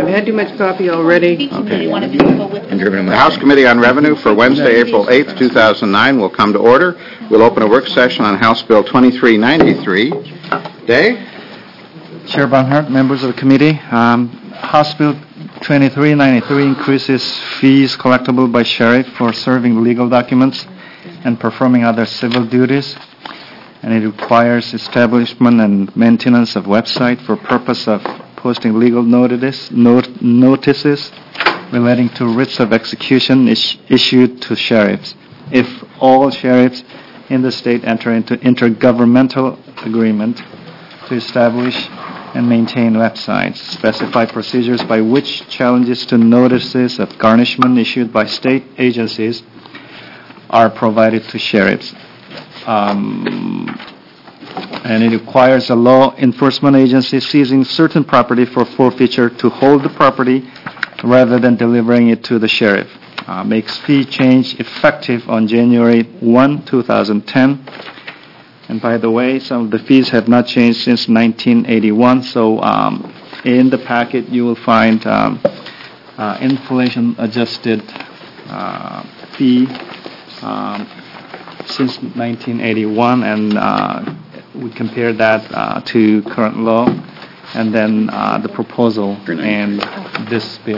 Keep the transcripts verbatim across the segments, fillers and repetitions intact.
I had too much coffee already. Okay. The House Committee on Revenue for Wednesday, April eighth, two thousand nine will come to order. We'll open a work session on House Bill twenty-three ninety-three. Day? Chair Barnhart, members of the committee, um, House Bill twenty-three ninety-three increases fees collectible by sheriff for serving legal documents and performing other civil duties, and it requires establishment and maintenance of website for purpose of posting legal notices, not, notices relating to writs of execution is, issued to sheriffs. If all sheriffs in the state enter into intergovernmental agreement to establish and maintain websites, specify procedures by which challenges to notices of garnishment issued by state agencies are provided to sheriffs. Um, and it requires a law enforcement agency seizing certain property for forfeiture to hold the property rather than delivering it to the sheriff. Uh, makes fee change effective on January first, two thousand ten. And by the way, some of the fees have not changed since nineteen eighty-one, so um, in the packet you will find um, uh, inflation-adjusted uh, fee um, since nineteen eighty-one, and uh, we compare that uh, to current law, and then uh, the proposal and this bill.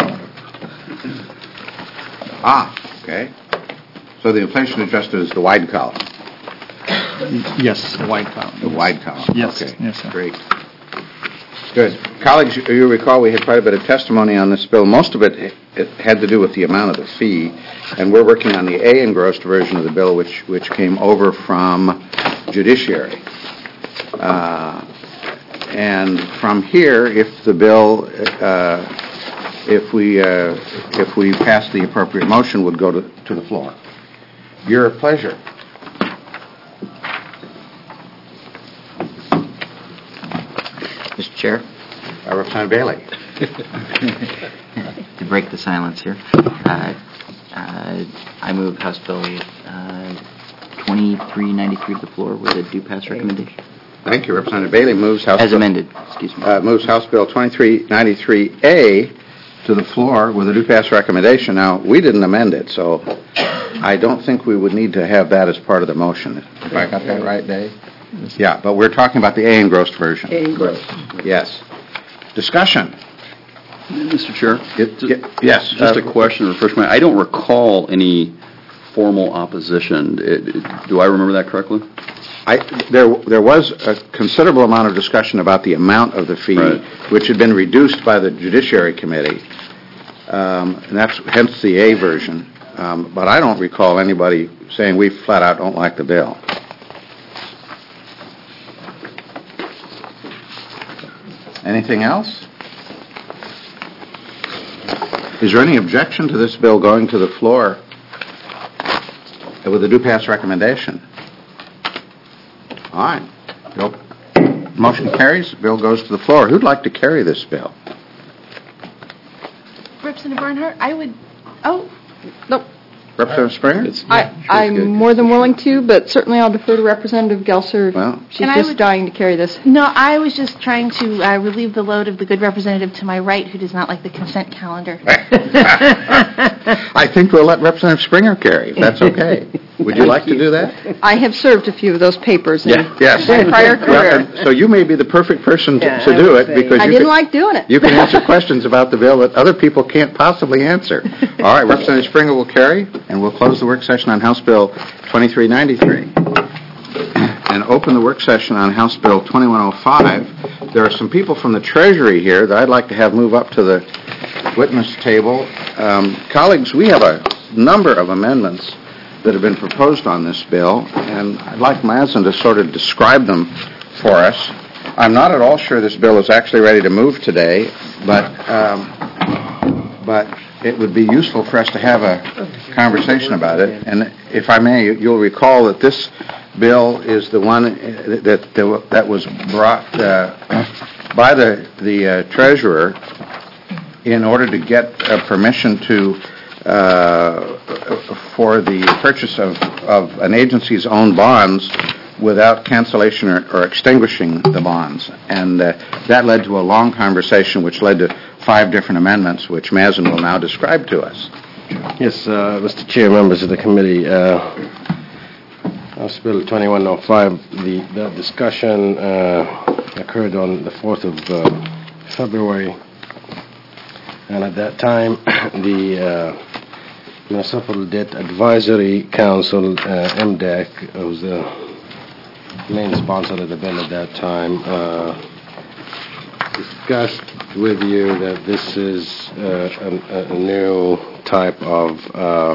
Ah, okay. So the inflation adjusted is the wide column. Yes, the wide column. The wide column. Yes, Okay. yes, sir. Great. Good. Colleagues, you you recall we had quite a bit of testimony on this bill. Most of it, it had to do with the amount of the fee, and we're working on the A engrossed version of the bill, which which came over from Judiciary. Uh, and from here, if the bill, uh, if we uh, if we pass the appropriate motion, would go to, to the floor. Your pleasure. Mister Chair, Uh, Representative Bailey. to break the silence here, uh, uh, I move House Bill uh, twenty-three ninety-three to the floor with a due pass recommendation. Thank you. Representative Bailey moves House As Bill, amended, excuse me. uh, moves House Bill twenty-three ninety-three A to the floor with a due pass recommendation. Now, we didn't amend it, so I don't think we would need to have that as part of the motion. If I got that right, Dave? Yeah, but we're talking about the A engrossed version. A engrossed. Yes. Discussion. Mister Chair, It- ju- y- yes. just uh, a question, refreshment. I don't recall any formal opposition. It- it- Do I remember that correctly? I, there, there was a considerable amount of discussion about the amount of the fee, Right. which had been reduced by the Judiciary Committee, um, and that's hence the A version. Um, but I don't recall anybody saying we flat out don't like the bill. Anything else? Is there any objection to this bill going to the floor with a due pass recommendation? All right. Bill, motion carries. Bill goes to the floor. Who'd like to carry this bill? Representative Barnhart, I would, oh, Nope. Representative Springer? It's- I, sure, it's I'm good. more than willing to, but certainly I'll defer to Representative Gelser. Well- She's And I just would- dying to carry this. no, I was just trying to uh, relieve the load of the good representative to my right who does not like the consent calendar. I think we'll let Representative Springer carry, if that's okay. Would you like to do that? I have served a few of those papers in Yeah. Yes. my prior Well, career. and so you may be the perfect person to, Yeah, to I do would it say- because I you didn't can, like doing it. you can answer questions about the bill that other people can't possibly answer. All right, Representative Springer will carry, and we'll close the work session on House Bill twenty-three ninety-three and open the work session on House Bill twenty-one oh five. There are some people from the Treasury here that I'd like to have move up to the witness table. Um, colleagues, we have a number of amendments that have been proposed on this bill, and I'd like Mazen to sort of describe them for us. I'm not at all sure this bill is actually ready to move today, but um, but it would be useful for us to have a conversation about it. And if I may, you'll recall that this bill is the one that that was brought uh, by the the uh, treasurer in order to get uh, permission to uh, for the purchase of, of an agency's own bonds without cancellation or, or extinguishing the bonds. And uh, that led to a long conversation, which led to five different amendments, which Mazen will now describe to us. Yes, uh, Mister Chair, members of the committee, uh, House Bill twenty-one oh five, the, that discussion uh, occurred on the fourth of uh, February, and at that time, the uh, Municipal Debt Advisory Council, uh, M D A C, was the main sponsor of the bill at that time, uh, discussed with you that this is uh, a, a new type of uh,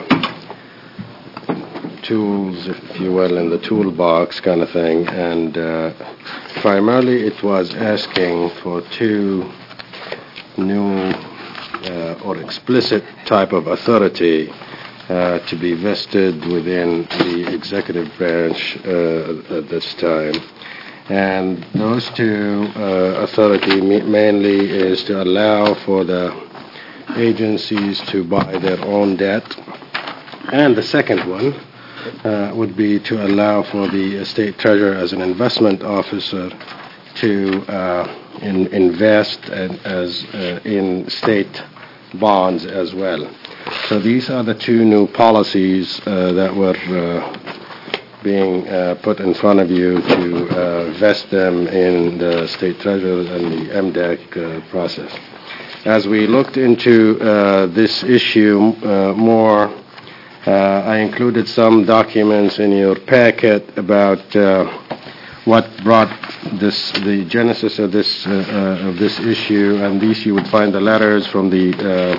tools, if you will, in the toolbox kind of thing, and uh, primarily it was asking for two new uh, or explicit type of authority uh, to be vested within the executive branch uh, at this time. And those two uh, authority mainly is to allow for the agencies to buy their own debt, and the second one uh, would be to allow for the state treasurer as an investment officer to uh, in, invest and as uh, in state bonds as well. So these are the two new policies uh, that were uh, being uh, put in front of you to uh, vest them in the state treasurer and the M D A C uh, process. As we looked into uh, this issue uh, more, uh, I included some documents in your packet about uh, what brought this, the genesis of this uh, uh, of this issue, and these you would find the letters from the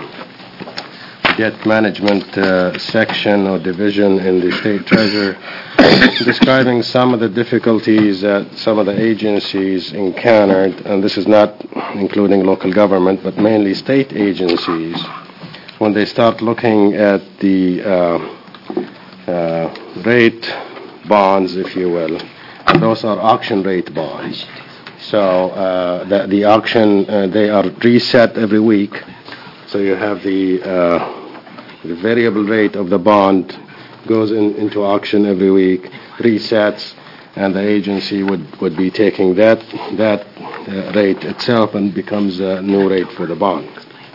uh, debt management uh, section or division in the state treasurer, describing some of the difficulties that some of the agencies encountered, and this is not including local government, but mainly state agencies, when they start looking at the uh, uh, rate bonds, if you will. Those are auction rate bonds. So uh, the, the auction, uh, they are reset every week. So you have the, uh, the variable rate of the bond goes in, into auction every week, resets, and the agency would, would be taking that that uh, rate itself and becomes a new rate for the bond.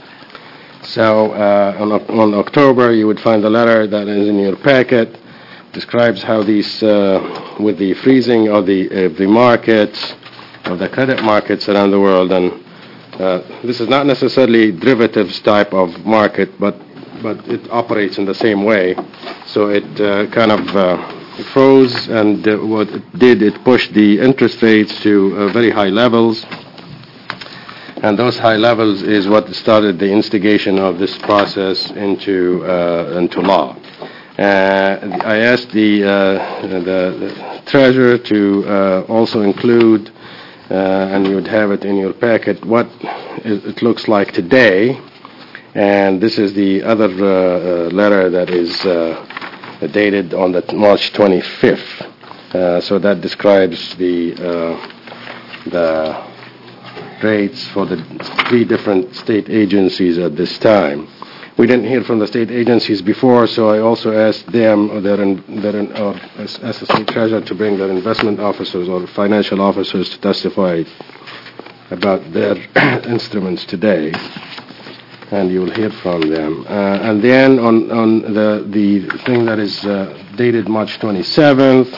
So uh, on, on October, you would find the letter that is in your packet, describes how these, uh, with the freezing of the, uh, the markets, of the credit markets around the world, and uh, this is not necessarily derivatives type of market, but but it operates in the same way. So it uh, kind of uh, froze, and uh, what it did, it pushed the interest rates to uh, very high levels. And those high levels is what started the instigation of this process into uh, into law. Uh, I asked the, uh, the, the treasurer to uh, also include, uh, and you would have it in your packet, what it looks like today. And this is the other uh, uh, letter that is uh, dated on the March twenty-fifth. Uh, so that describes the uh, the rates for the three different state agencies at this time. We didn't hear from the state agencies before, so I also asked them, or their, their, or asked the state treasurer to bring their investment officers or financial officers to testify about their instruments today. And you will hear from them. Uh, and then on, on the, the thing that is uh, dated March twenty-seventh,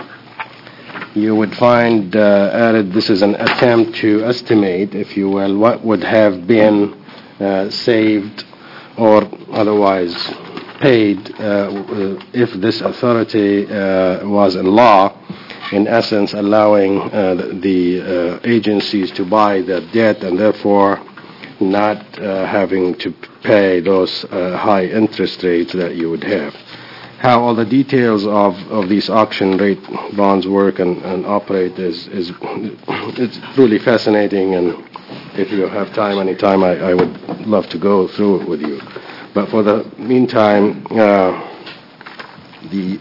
you would find uh, added, this is an attempt to estimate, if you will, what would have been uh, saved or otherwise paid uh, if this authority uh, was in law, in essence allowing uh, the, the uh, agencies to buy their debt and therefore not uh, having to pay those uh, high interest rates that you would have. How all the details of, of these auction rate bonds work and, and operate is, is it's really fascinating, and if you have time, any time, I, I would love to go through it with you. But for the meantime, uh, the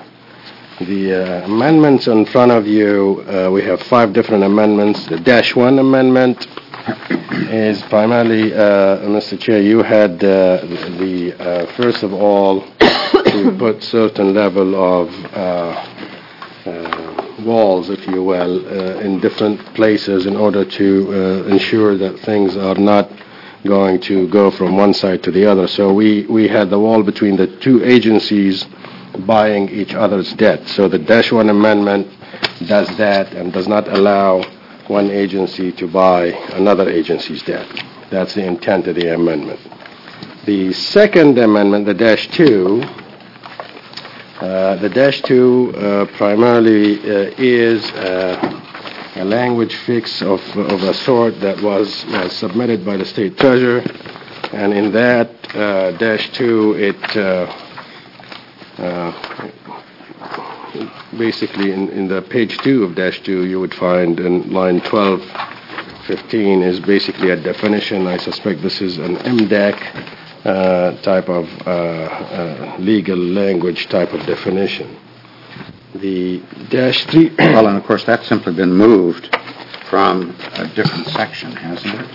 the uh, amendments in front of you, uh, we have five different amendments. The dash one amendment is primarily, uh, Mister Chair, you had uh, the, uh, first of all, to put certain level of uh, uh, walls, if you will, uh, in different places in order to uh, ensure that things are not going to go from one side to the other. So we, we had the wall between the two agencies buying each other's debt. So the Dash one amendment does that and does not allow one agency to buy another agency's debt. That's the intent of the amendment. The second amendment, the Dash two, uh, the Dash two uh, primarily uh, is uh, a language fix of, of a sort that was, was submitted by the State Treasurer, and in that uh, Dash two, it uh, uh, basically in, in the page two of Dash two, you would find in line twelve fifteen is basically a definition. I suspect this is an M D A C uh, type of uh, uh, legal language type of definition. The Dash three... Well, and of course, that's simply been moved from a different section, hasn't it?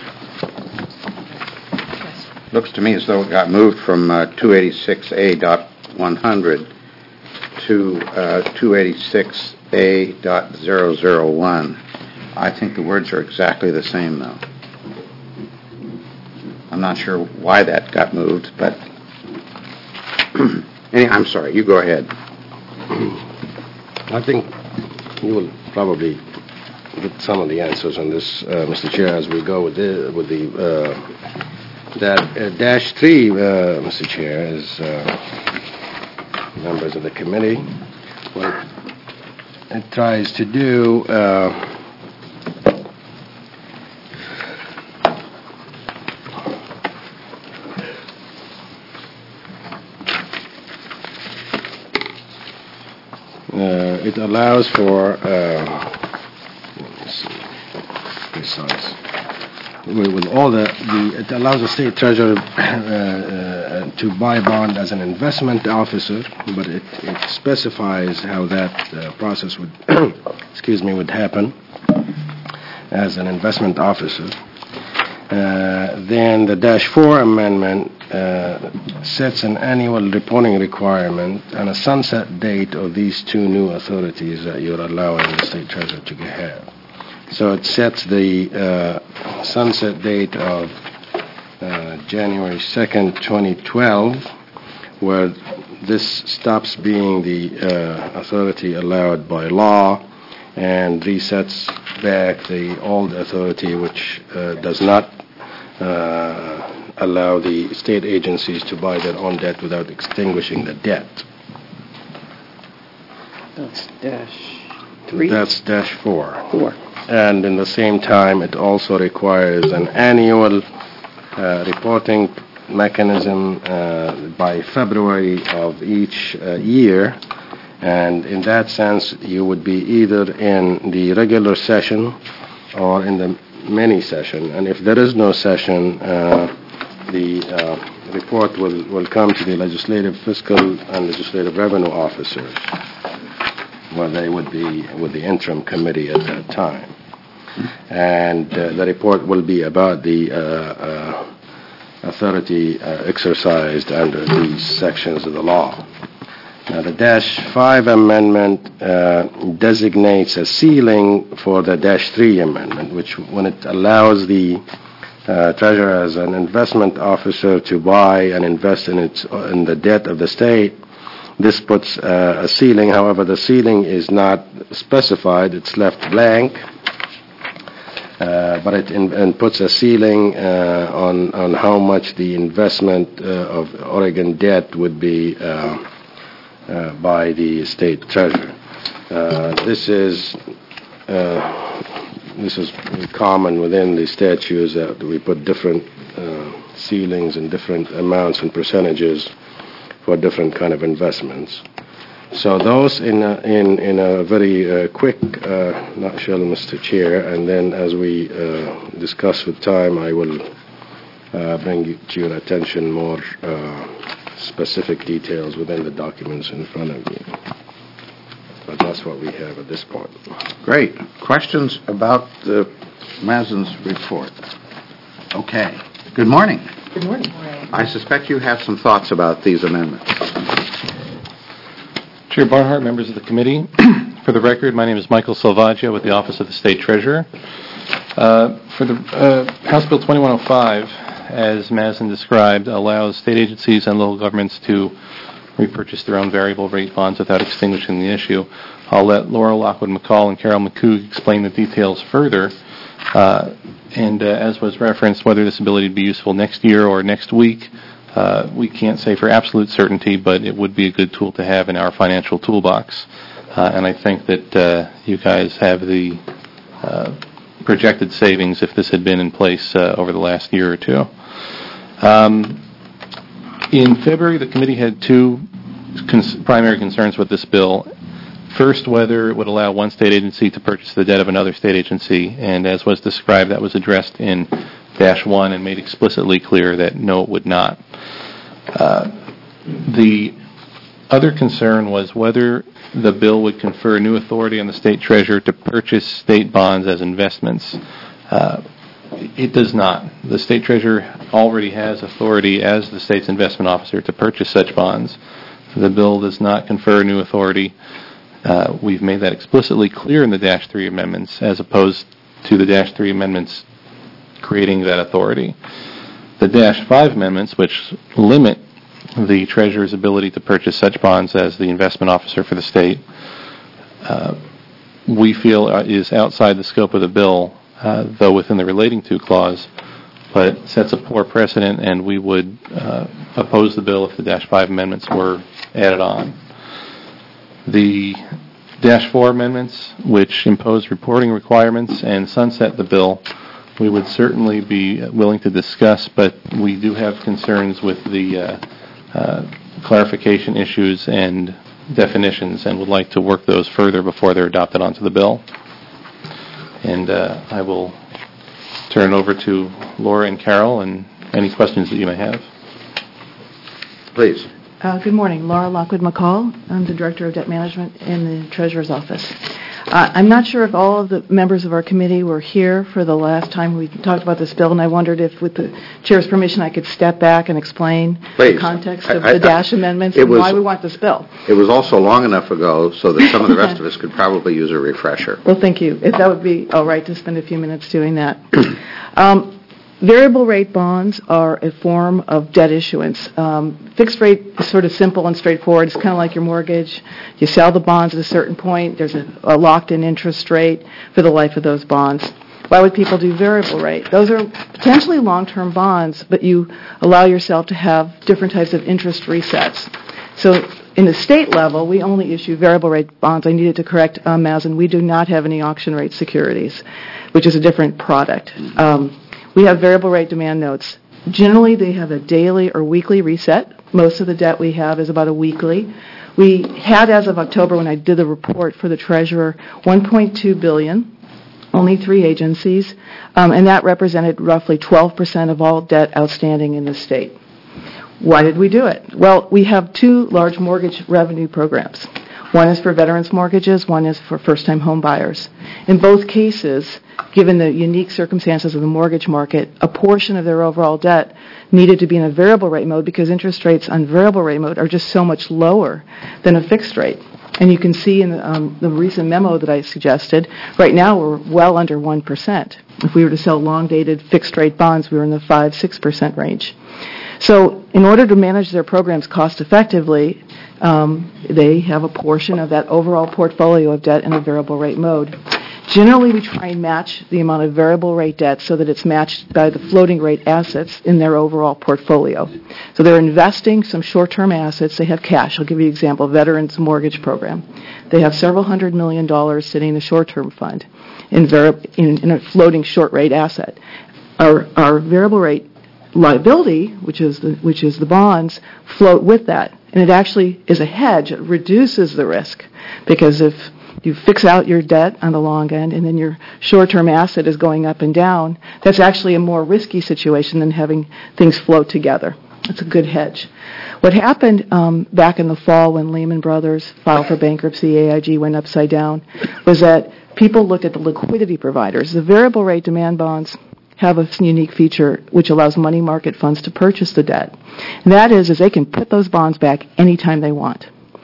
Looks to me as though it got moved from uh, two eighty-six A dot one hundred to uh, two eighty-six A dot zero zero one. I think the words are exactly the same, though. I'm not sure why that got moved, but... Any, I'm sorry, you go ahead. I think you will probably get some of the answers on this, uh, Mister Chair, as we go with the, with the uh, that uh, Dash three, uh, Mister Chair, is uh, members of the committee. What it tries to do uh, Uh, it allows for, uh, let me see, precise. With, with all the, the, it allows the state treasurer uh, uh, to buy bond as an investment officer, but it, it specifies how that uh, process would, excuse me, would happen as an investment officer. Uh, then the Dash four amendment uh, sets an annual reporting requirement and a sunset date of these two new authorities that you're allowing the state treasurer to have. So it sets the uh, sunset date of uh, January second, twenty twelve, where this stops being the uh, authority allowed by law and resets back the old authority, which uh, does not uh, allow the state agencies to buy their own debt without extinguishing the debt. That's dash three? That's dash four. Four. And in the same time, it also requires an annual uh, reporting mechanism uh, by February of each uh, year. And in that sense, you would be either in the regular session or in the mini session. And if there is no session, uh, the uh, report will, will come to the legislative, fiscal, and legislative revenue officers, where they would be with the interim committee at that time. And uh, the report will be about the uh, uh, authority uh, exercised under these sections of the law. Now, the Dash five amendment uh, designates a ceiling for the Dash three amendment, which when it allows the uh, treasurer as an investment officer to buy and invest in its in the debt of the state, this puts uh, a ceiling. However, the ceiling is not specified. It's left blank. Uh, but it in, and puts a ceiling uh, on on how much the investment uh, of Oregon debt would be uh, uh, by the state treasurer. Uh, this is uh, this is common within the statutes that we put different uh, ceilings and different amounts and percentages for different kind of investments. So those in a, in in a very uh, quick uh, nutshell, Mister Chair, and then as we uh, discuss with time, I will uh, bring to your attention more uh, specific details within the documents in front of you. But that's what we have at this point. Great. Questions about the Mazen's report? Okay. Good morning. Good morning. I suspect you have some thoughts about these amendments. Chair Barnhart, members of the committee, For the record, my name is Michael Salvaggio with the Office of the State Treasurer. Uh, for the uh, House Bill twenty-one oh five, as Mazen described, allows state agencies and local governments to repurchase their own variable rate bonds without extinguishing the issue. I'll let Laura Lockwood McCall and Carol McCoog explain the details further. Uh, and uh, as was referenced, whether this ability would be useful next year or next week, uh, we can't say for absolute certainty, but it would be a good tool to have in our financial toolbox. Uh, and I think that uh, you guys have the uh, projected savings if this had been in place uh, over the last year or two. Um, in February, the committee had two cons- primary concerns with this bill. First, whether it would allow one state agency to purchase the debt of another state agency, and as was described, that was addressed in Dash one and made explicitly clear that no, it would not. Uh, the other concern was whether the bill would confer new authority on the state treasurer to purchase state bonds as investments. Uh, it does not. The state treasurer already has authority as the state's investment officer to purchase such bonds. The bill does not confer new authority. Uh, we've made that explicitly clear in the Dash three amendments, as opposed to the Dash three amendments creating that authority. The Dash five amendments, which limit the treasurer's ability to purchase such bonds as the investment officer for the state, uh, we feel uh, is outside the scope of the bill, uh, though within the relating to clause, but sets a poor precedent, and we would uh, oppose the bill if the Dash five amendments were added on. The Dash four amendments, which impose reporting requirements and sunset the bill, we would certainly be willing to discuss, but we do have concerns with the uh, uh, clarification issues and definitions and would like to work those further before they're adopted onto the bill. And uh, I will turn it over to Laura and Carol and any questions that you may have. Please. Uh, good morning. Laura Lockwood McCall. I'm the Director of Debt Management in the Treasurer's Office. Uh, I'm not sure if all of the members of our committee were here for the last time we talked about this bill, and I wondered if, with the Chair's permission, I could step back and explain Please. the context of I, I, the Dash amendments and and was, why we want this bill. It was also long enough ago so that some of the rest of us could probably use a refresher. Well, thank you. If that would be all right to spend a few minutes doing that. um, Variable rate bonds are a form of debt issuance. Um, fixed rate is sort of simple and straightforward. It's kind of like your mortgage. You sell the bonds at a certain point. There's a, a locked-in interest rate for the life of those bonds. Why would people do variable rate? Those are potentially long-term bonds, but you allow yourself to have different types of interest resets. So in the state level, we only issue variable rate bonds. I needed to correct uh, Mazen. We do not have any auction rate securities, which is a different product. Um, We have variable rate demand notes. Generally, they have a daily or weekly reset. Most of the debt we have is about a weekly. We had, as of October, when I did the report for the treasurer, one point two billion dollars, only three agencies, um, and that represented roughly twelve percent of all debt outstanding in the state. Why did we do it? Well, we have two large mortgage revenue programs. One is for veterans mortgages, one is for first-time home buyers. In both cases, given the unique circumstances of the mortgage market, a portion of their overall debt needed to be in a variable rate mode because interest rates on variable rate mode are just so much lower than a fixed rate. And you can see in the, um, the recent memo that I suggested, right now we're well under one percent. If we were to sell long-dated fixed-rate bonds, we were in the five to six percent range. So in order to manage their programs cost-effectively, um, they have a portion of that overall portfolio of debt in a variable rate mode. Generally, we try and match the amount of variable rate debt so that it's matched by the floating rate assets in their overall portfolio. So they're investing some short-term assets. They have cash. I'll give you an example, Veterans Mortgage Program. They have several hundred million dollars sitting in a short-term fund in, vari- in, in a floating short-rate asset. Our, our variable rate liability, which is the, which is the bonds, float with that. And it actually is a hedge. It reduces the risk because if you fix out your debt on the long end and then your short-term asset is going up and down, that's actually a more risky situation than having things float together. It's a good hedge. What happened um, back in the fall when Lehman Brothers filed for bankruptcy, A I G went upside down, was that people looked at the liquidity providers. The variable rate demand bonds have a unique feature which allows money market funds to purchase the debt. And that is, is they can put those bonds back anytime they want.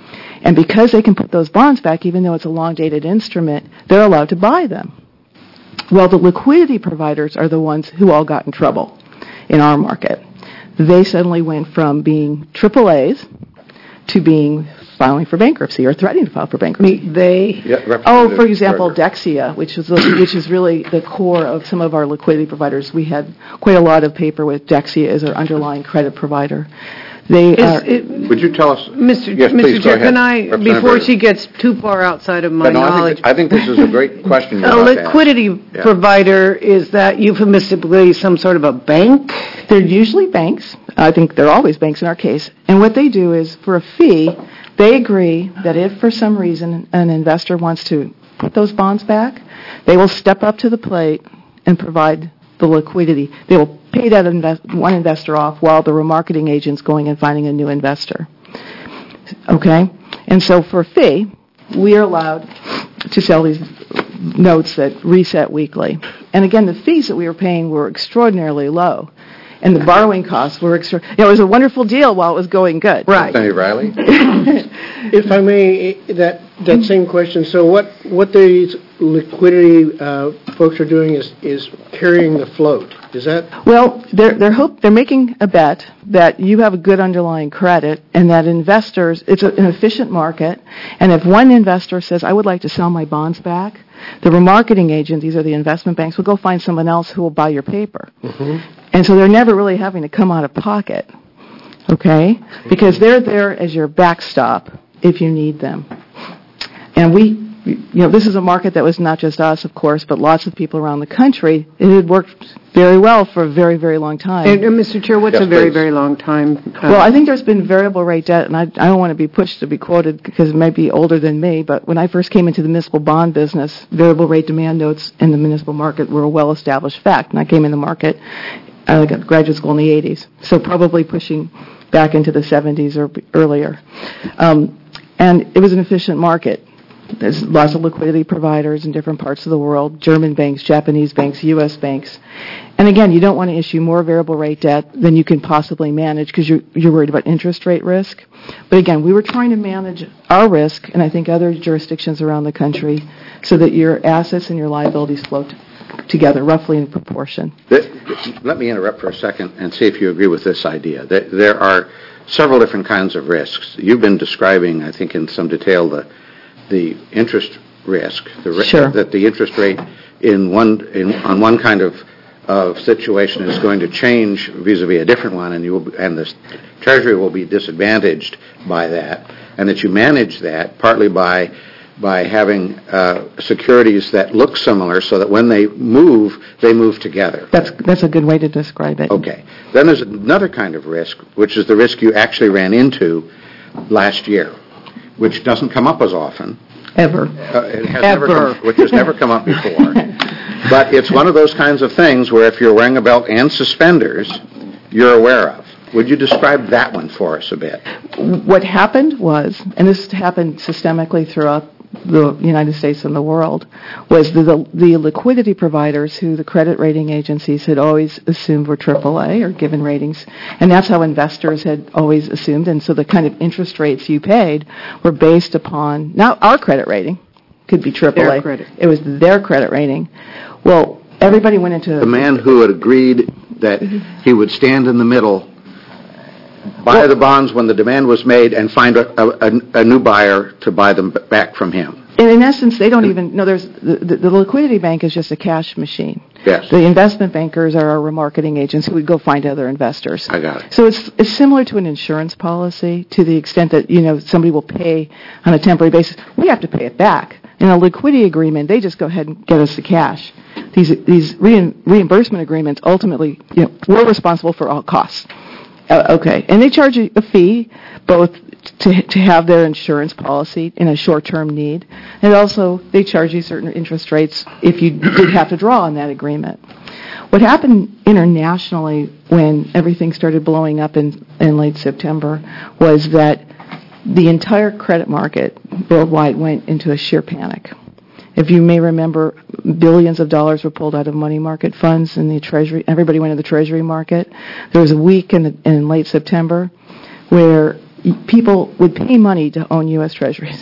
And because they can put those bonds back, even though it's a long-dated instrument, they're allowed to buy them. Well, the liquidity providers are the ones who all got in trouble in our market. They suddenly went from being triple A's to being filing for bankruptcy or threatening to file for bankruptcy. They, oh, for example, Dexia, which is which is really the core of some of our liquidity providers. We had quite a lot of paper with Dexia as our underlying credit provider. They is, are, it, Would you tell us? Mister Yes, Mister please, Chair, go ahead. can I, before she gets too far outside of my no, knowledge, I think, I think this is a great question. a liquidity yeah. provider, is that euphemistically some sort of a bank? They're usually banks. I think they're always banks in our case. And what they do is, for a fee, they agree that if for some reason an investor wants to put those bonds back, they will step up to the plate and provide the liquidity. They will pay that invest- one investor off while the remarketing agent's going and finding a new investor. Okay? And so for a fee, we are allowed to sell these notes that reset weekly. And again, the fees that we were paying were extraordinarily low. And the borrowing costs were extra. You know, it was a wonderful deal while it was going good. Right. Senator Riley? If I may, that that same question. So what what these liquidity uh, folks are doing is is carrying the float. Is that? Well, they're they're hope they're making a bet that you have a good underlying credit and that investors. It's a, an efficient market, and if one investor says, "I would like to sell my bonds back," the remarketing agent, these are the investment banks, will go find someone else who will buy your paper. Mm-hmm. And so they're never really having to come out of pocket, okay? Because they're there as your backstop if you need them. And we, you know, this is a market that was not just us, of course, but lots of people around the country. It had worked very well for a very, very long time. And, and Mister Chair, what's yes, a very, please. very long time? Uh, Well, I think there's been variable rate debt, and I, I don't want to be pushed to be quoted because it might be older than me, but when I first came into the municipal bond business, variable rate demand notes in the municipal market were a well-established fact, and I came in the market. I got graduate school in the eighties, so probably pushing back into the seventies or earlier. Um, and it was an efficient market. There's lots of liquidity providers in different parts of the world, German banks, Japanese banks, U S banks. And again, you don't want to issue more variable rate debt than you can possibly manage because you're, you're worried about interest rate risk. But again, we were trying to manage our risk, and I think other jurisdictions around the country, so that your assets and your liabilities flow t- together roughly in proportion. Let me interrupt for a second and see if you agree with this idea. There are several different kinds of risks. You've been describing, I think in some detail, the the interest risk, the ri- sure. that the interest rate in one in, on one kind of of situation is going to change vis-a-vis a different one, and you will, and the Treasury will be disadvantaged by that, and that you manage that partly by by having uh, securities that look similar, so that when they move, they move together. That's that's a good way to describe it. Okay. Then there's another kind of risk, which is the risk you actually ran into last year, which doesn't come up as often. Ever. Uh, it has Ever. Never come, which has never come up before. But it's one of those kinds of things where if you're wearing a belt and suspenders, you're aware of. Would you describe that one for us a bit? What happened was, and this happened systemically throughout the United States and the world, was the, the, the liquidity providers who the credit rating agencies had always assumed were triple A or given ratings, and that's how investors had always assumed, and so the kind of interest rates you paid were based upon, not our credit rating, could be triple A. Their credit. It was their credit rating. Well, everybody went into... The man who had agreed that he would stand in the middle, buy Well, the bonds when the demand was made, and find a, a, a new buyer to buy them b- back from him. And in essence, they don't even... No, there's the, the, the liquidity bank is just a cash machine. Yes. The investment bankers are our remarketing agents who would go find other investors. I got it. So it's it's similar to an insurance policy to the extent that, you know, somebody will pay on a temporary basis. We have to pay it back. In a liquidity agreement, they just go ahead and get us the cash. These these re- reimbursement agreements ultimately, you know, we're responsible for all costs. Uh, okay, and they charge a fee both to to have their insurance policy in a short-term need, and also they charge you certain interest rates if you did have to draw on that agreement. What happened internationally when everything started blowing up in, in late September was that the entire credit market worldwide went into a sheer panic. If you may remember, billions of dollars were pulled out of money market funds in the Treasury. Everybody went to the Treasury market. There was a week in, the, in late September where y- people would pay money to own U S Treasuries.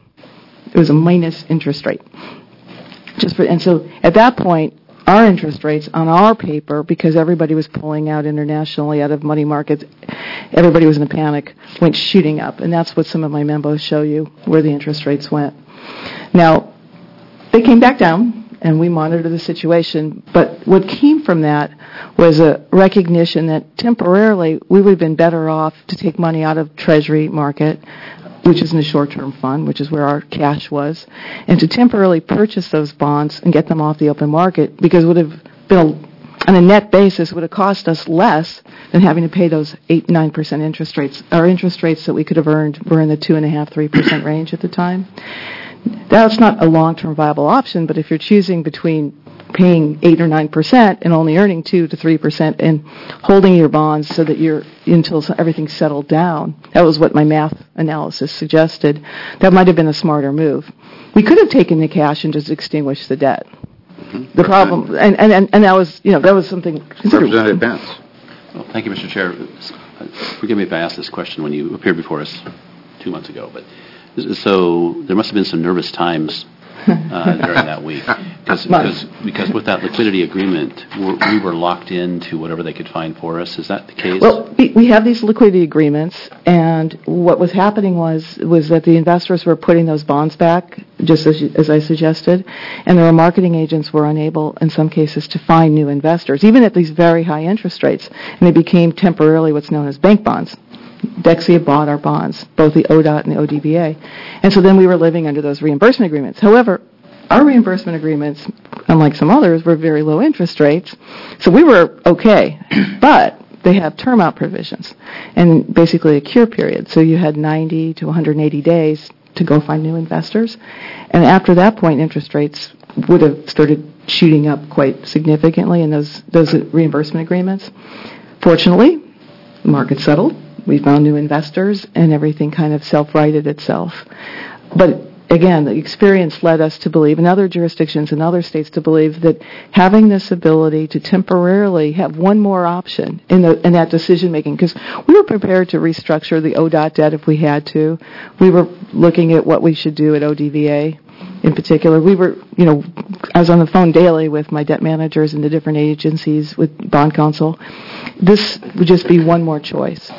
It was a minus interest rate. Just for, and so at that point, our interest rates on our paper, because everybody was pulling out internationally out of money markets, everybody was in a panic, went shooting up. And that's what some of my memos show you, where the interest rates went. Now, they came back down, and we monitored the situation. But what came from that was a recognition that temporarily we would have been better off to take money out of Treasury market, which is in a short-term fund, which is where our cash was, and to temporarily purchase those bonds and get them off the open market, because it would have been, a, on a net basis, would have cost us less than having to pay those eight, nine percent interest rates. Our interest rates that we could have earned were in the two and a half, three percent range at the time. That's not a long-term viable option, but if you're choosing between paying eight or nine percent and only earning two to three percent and holding your bonds so that you're until everything's settled down, that was what my math analysis suggested. That might have been a smarter move. We could have taken the cash and just extinguished the debt. Mm-hmm. The problem, and, and, and, and that was, you know, that was something. Representative Benz. Well, thank you, Mister Chair. Forgive me if I asked this question when you appeared before us two months ago, but so there must have been some nervous times uh, during that week, because because because with that liquidity agreement, we're, we were locked into whatever they could find for us. Is that the case? Well, we have these liquidity agreements, and what was happening was was that the investors were putting those bonds back, just as you, as I suggested, and the marketing agents were unable, in some cases, to find new investors, even at these very high interest rates, and they became temporarily what's known as bank bonds. Dexia bought our bonds, both the O D O T and the O D B A. And so then we were living under those reimbursement agreements. However, our reimbursement agreements, unlike some others, were very low interest rates. So we were okay. But they have term out provisions and basically a cure period. So you had ninety to one hundred eighty days to go find new investors. And after that point, interest rates would have started shooting up quite significantly in those, those reimbursement agreements. Fortunately, the market settled. We found new investors, and everything kind of self-righted itself. But again, the experience led us to believe, in other jurisdictions and other states, to believe that having this ability to temporarily have one more option in, the, in that decision-making, because we were prepared to restructure the O D O T debt if we had to. We were looking at what we should do at O D V A. In particular, we were, you know, I was on the phone daily with my debt managers in the different agencies with bond counsel. This would just be one more choice.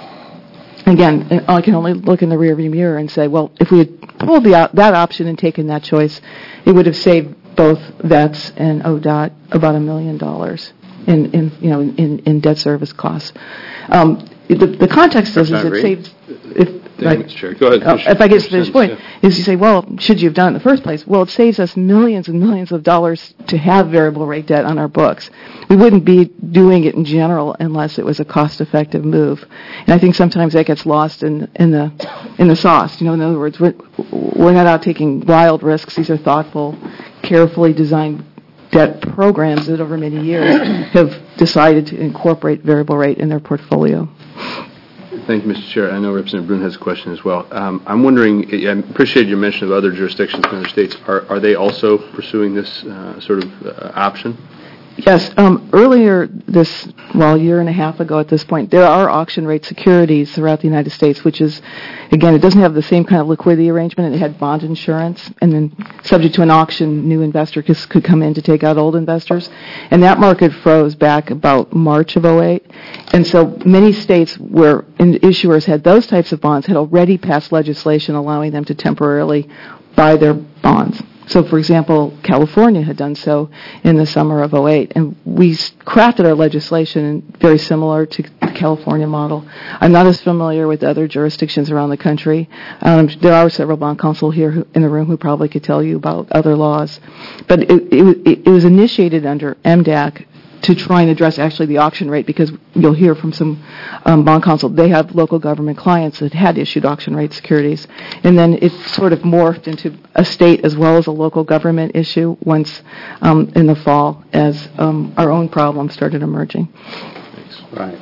Again, I can only look in the rearview mirror and say, well, if we had pulled the, that option and taken that choice, it would have saved both vets and O D O T about a million dollars in, in, you know, in, in debt service costs. Um, the, the context is, is it saves. If, Thank you, Mister Chair. Go ahead. Uh, if I get to this point, is you say, well, should you have done it in the first place? Well, it saves us millions and millions of dollars to have variable rate debt on our books. We wouldn't be doing it in general unless it was a cost-effective move. And I think sometimes that gets lost in in the in the sauce. You know, in other words, we're we're not out taking wild risks. These are thoughtful, carefully designed debt programs that over many years have decided to incorporate variable rate in their portfolio. Thank you, Mister Chair. I know Representative Brune has a question as well. Um, I'm wondering, I appreciate your mention of other jurisdictions in other states. Are, are they also pursuing this uh, sort of uh, option? Yes. Um, earlier this, well, a year and a half ago at this point, there are auction rate securities throughout the United States, which is, again, it doesn't have the same kind of liquidity arrangement. It had bond insurance, and then subject to an auction, new investor could, could come in to take out old investors. And that market froze back about March of oh eight. And so many states where issuers had those types of bonds had already passed legislation allowing them to temporarily buy their bonds. So, for example, California had done so in the summer of oh eight, and we crafted our legislation very similar to the California model. I'm not as familiar with other jurisdictions around the country. Um, there are several bond counsel here who, in the room who probably could tell you about other laws. But it, it, it was initiated under M D A C to try and address actually the auction rate, because you'll hear from some um, bond counsel, they have local government clients that had issued auction rate securities. And then it sort of morphed into a state as well as a local government issue once um, in the fall as um, our own problems started emerging. Thanks. Right.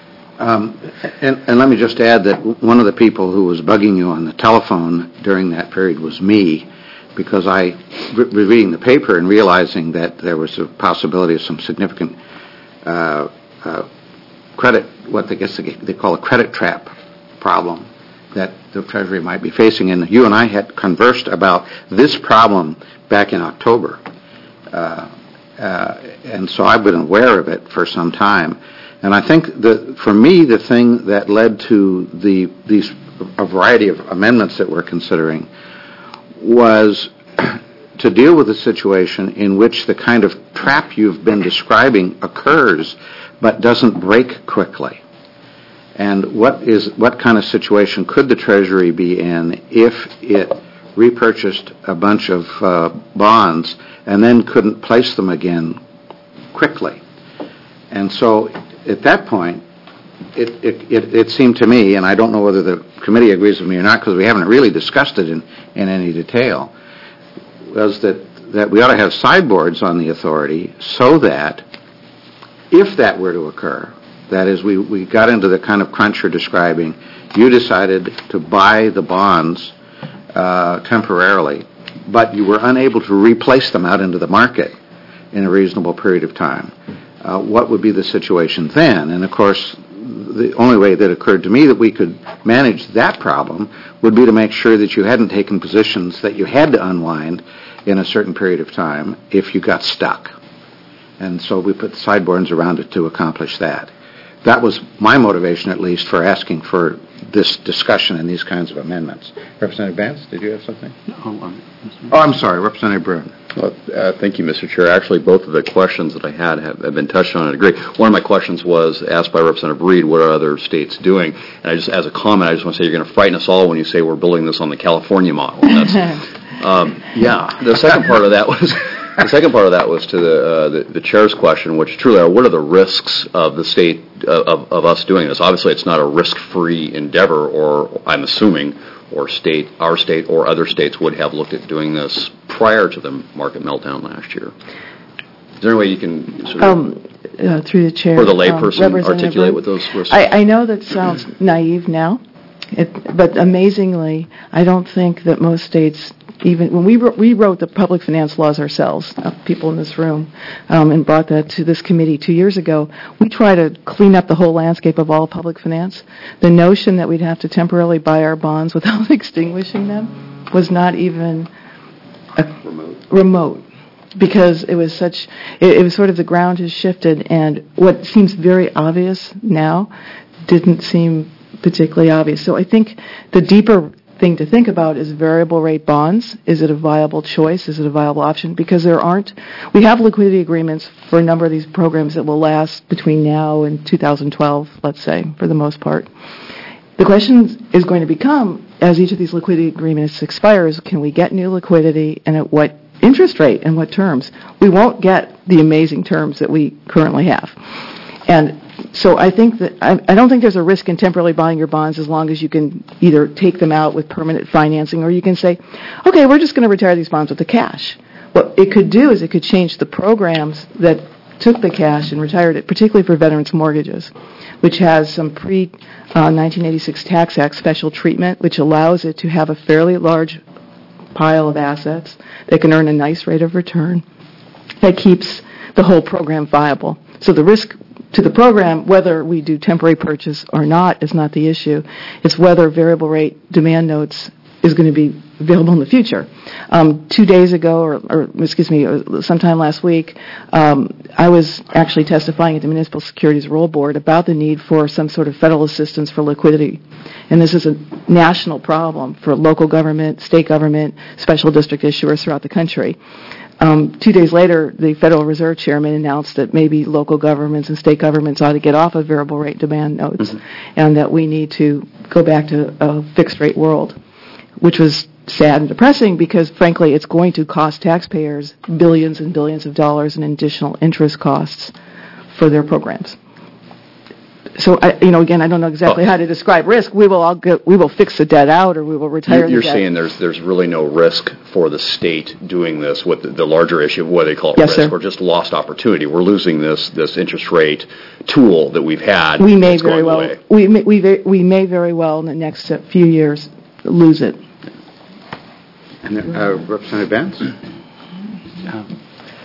Um, and, and let me just add that one of the people who was bugging you on the telephone during that period was me, because I was reading the paper and realizing that there was a possibility of some significant uh, uh, credit, what I guess they call a credit trap problem that the Treasury might be facing. And you and I had conversed about this problem back in October. Uh, uh, and so I've been aware of it for some time. And I think that, for me, the thing that led to the these a variety of amendments that we're considering was to deal with a situation in which the kind of trap you've been describing occurs but doesn't break quickly. And what is what kind of situation could the Treasury be in if it repurchased a bunch of uh, bonds and then couldn't place them again quickly? And so at that point, it, it, it, it seemed to me, and I don't know whether the committee agrees with me or not because we haven't really discussed it in, in any detail, was that, that we ought to have sideboards on the authority so that if that were to occur, that is, we, we got into the kind of crunch you're describing, you decided to buy the bonds uh, temporarily, but you were unable to replace them out into the market in a reasonable period of time. Uh, what would be the situation then? And, of course, the only way that occurred to me that we could manage that problem would be to make sure that you hadn't taken positions that you had to unwind in a certain period of time if you got stuck. And so we put sideboards around it to accomplish that. That was my motivation, at least, for asking for this discussion and these kinds of amendments. Representative Vance, did you have something? No, um, oh, I'm sorry, Representative Brune. Well, uh, thank you, Mister Chair. Actually, both of the questions that I had have, have been touched on. I agree. One of my questions was asked by Representative Reed, what are other states doing? And I just, as a comment, I just want to say you're going to frighten us all when you say we're building this on the California model. That's, um, yeah. The second part of that was... The second part of that was to the, uh, the the chair's question, which truly are what are the risks of the state uh, of of us doing this? Obviously, it's not a risk-free endeavor, or I'm assuming, or state our state or other states would have looked at doing this prior to the market meltdown last year. Is there any way you can sort of, um, uh, through the chair, for the layperson, um, articulate what those risks? I, I know that sounds naive now, it, but amazingly, I don't think that most states. Even when we wrote, we wrote the public finance laws ourselves, uh, people in this room, um, and brought that to this committee two years ago, we try to clean up the whole landscape of all public finance. The notion that we'd have to temporarily buy our bonds without extinguishing them was not even a remote. remote, because it was such, it, it was sort of the ground has shifted, and what seems very obvious now didn't seem particularly obvious. So I think the deeper thing to think about is variable rate bonds. Is it a viable choice? Is it a viable option? Because there aren't, we have liquidity agreements for a number of these programs that will last between now and two thousand twelve, let's say, for the most part. The question is going to become, as each of these liquidity agreements expires, can we get new liquidity and at what interest rate and what terms? We won't get the amazing terms that we currently have. And so I think that I, I don't think there's a risk in temporarily buying your bonds as long as you can either take them out with permanent financing or you can say, okay, we're just going to retire these bonds with the cash. What it could do is it could change the programs that took the cash and retired it, particularly for veterans' mortgages, which has some pre nineteen eighty-six Tax Act special treatment, which allows it to have a fairly large pile of assets that can earn a nice rate of return that keeps the whole program viable. So the risk to the program, whether we do temporary purchase or not, is not the issue. It's whether variable rate demand notes is going to be available in the future. Um, two days ago, or, or excuse me, sometime last week, um, I was actually testifying at the Municipal Securities Roll Board about the need for some sort of federal assistance for liquidity. And this is a national problem for local government, state government, special district issuers throughout the country. Um, two days later, the Federal Reserve Chairman announced that maybe local governments and state governments ought to get off of variable rate demand notes, mm-hmm. and that we need to go back to a fixed rate world, which was sad and depressing because, frankly, it's going to cost taxpayers billions and billions of dollars in additional interest costs for their programs. So, I, you know, again, I don't know exactly oh. how to describe risk. We will all get, we will fix the debt out, or we will retire you're, the you're debt. You're saying there's there's really no risk for the state doing this with the, the larger issue of what they call yes, risk, sir. or just lost opportunity. We're losing this this interest rate tool that we've had. We may it's very going well away. we may, we we may very well in the next few years lose it. And uh, Representative Vance? Um,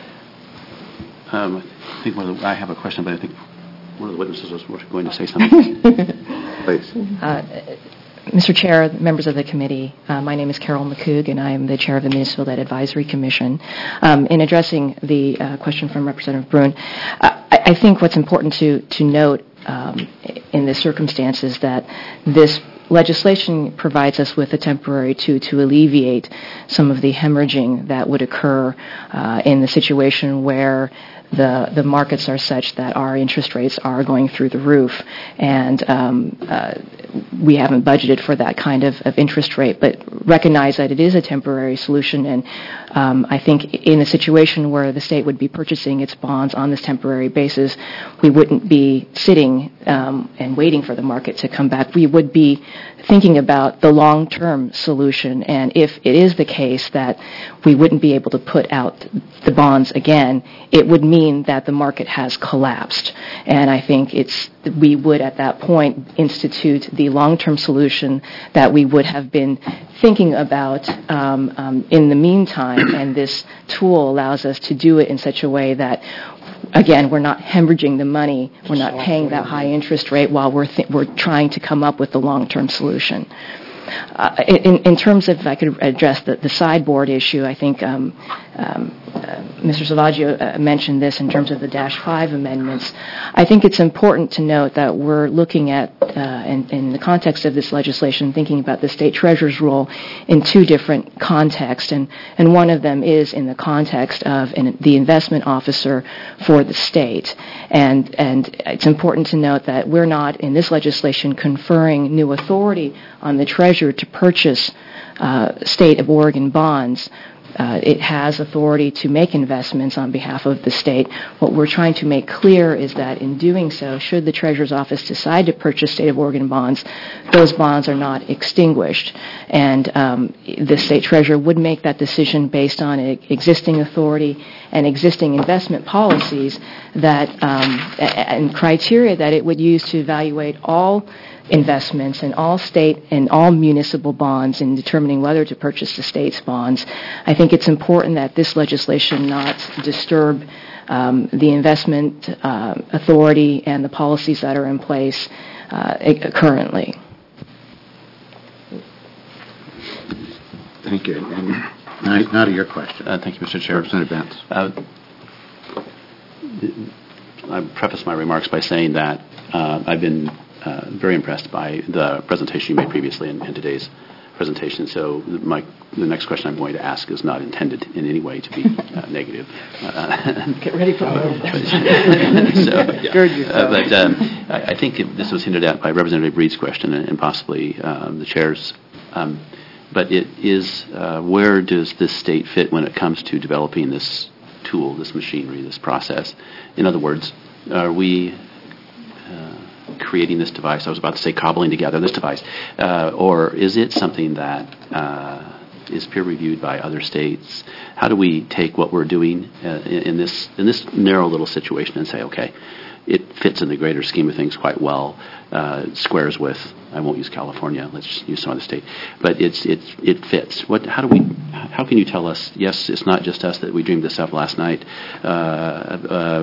um, I think one of the, I have a question, but I think one of the witnesses was going to say something. Please. Uh, Mister Chair, members of the committee, uh, my name is Carol McCoog, and I am the chair of the Municipal Debt Advisory Commission. Um, in addressing the uh, question from Representative Brune, uh, I, I think what's important to, to note um, in this circumstance is that this legislation provides us with a temporary tool to alleviate some of the hemorrhaging that would occur uh, in the situation where the the markets are such that our interest rates are going through the roof, and um, uh, we haven't budgeted for that kind of, of interest rate, but recognize that it is a temporary solution, and um, I think in a situation where the state would be purchasing its bonds on this temporary basis, we wouldn't be sitting um, and waiting for the market to come back. We would be thinking about the long-term solution, and if it is the case that we wouldn't be able to put out the bonds again, it would mean that the market has collapsed. And I think it's we would at that point institute the long-term solution that we would have been thinking about um, um, in the meantime, and this tool allows us to do it in such a way that, again, we're not hemorrhaging the money, we're not paying that high interest rate while we're th- we're trying to come up with the long-term solution. Uh, in, in terms of, if I could address the, the sideboard issue, I think um, um, uh, Mister Salvaggio uh, mentioned this in terms of the Dash five amendments. I think it's important to note that we're looking at, uh, in, in the context of this legislation, thinking about the state treasurer's role in two different contexts, and, and one of them is in the context of an, the investment officer for the state. And, and it's important to note that we're not, in this legislation, conferring new authority on the treasurer to purchase uh, state of Oregon bonds. Uh, it has authority to make investments on behalf of the state. What we're trying to make clear is that in doing so, should the Treasurer's Office decide to purchase state of Oregon bonds, those bonds are not extinguished. And um, the state treasurer would make that decision based on existing authority and existing investment policies that um, and criteria that it would use to evaluate all investments in all state and all municipal bonds in determining whether to purchase the state's bonds. I think it's important that this legislation not disturb um, the investment uh, authority and the policies that are in place uh, currently. Thank you. And now, now to your question. Uh, thank you, Mister Chair. Representative Bentz. Uh, I preface my remarks by saying that uh, I've been Uh, very impressed by the presentation you made previously and, and today's presentation. So my, the next question I'm going to ask is not intended in any way to be uh, negative. Uh, Get ready for it. so, uh, but um, I, I think this was hinted at by Representative Reed's question and, and possibly um, the chair's. Um, but it is uh, where does this state fit when it comes to developing this tool, this machinery, this process? In other words, are we creating this device, I was about to say cobbling together this device, uh, or is it something that uh, is peer-reviewed by other states? How do we take what we're doing uh, in, in this in this narrow little situation and say, okay, it fits in the greater scheme of things quite well, uh, squares with, I won't use California, let's just use some other state, but it's it's it fits. What? How do we? How can you tell us? Yes, it's not just us that we dreamed this up last night. Uh, uh,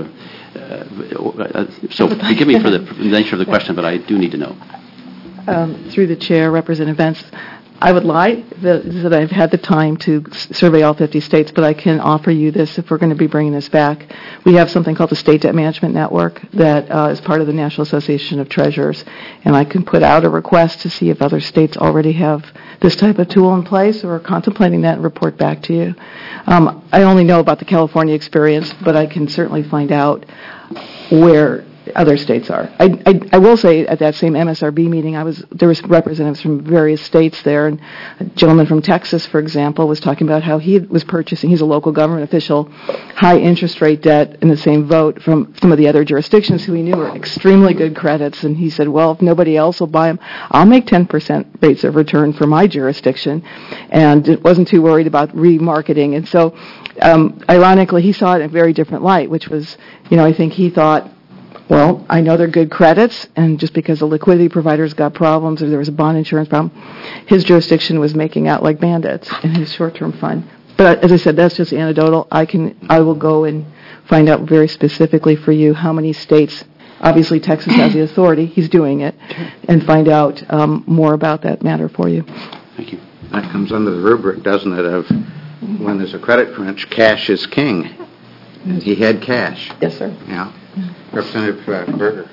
Uh, so forgive me for the nature of the question, but I do need to know. Um, through the chair, Representative Bentz, I would lie that, that I've had the time to survey all fifty states, but I can offer you this if we're going to be bringing this back. We have something called the State Debt Management Network that uh, is part of the National Association of Treasurers, and I can put out a request to see if other states already have this type of tool in place or are contemplating that and report back to you. Um, I only know about the California experience, but I can certainly find out where other states are. I, I, I will say at that same M S R B meeting, I was there was representatives from various states there, and a gentleman from Texas, for example, was talking about how he was purchasing, he's a local government official, high interest rate debt in the same vote from some of the other jurisdictions who he knew were extremely good credits, and he said, well, if nobody else will buy them, I'll make ten percent rates of return for my jurisdiction, and it wasn't too worried about remarketing. And so, um, ironically, he saw it in a very different light, which was, you know, I think he thought, well, I know they're good credits, and just because the liquidity provider's got problems or there was a bond insurance problem, his jurisdiction was making out like bandits in his short-term fund. But as I said, that's just anecdotal. I can, I will go and find out very specifically for you how many states obviously Texas has the authority, he's doing it, and find out um, more about that matter for you. Thank you. That comes under the rubric, doesn't it, of when there's a credit crunch, cash is king. And he had cash. Yes, sir. Yeah. Representative uh, Berger.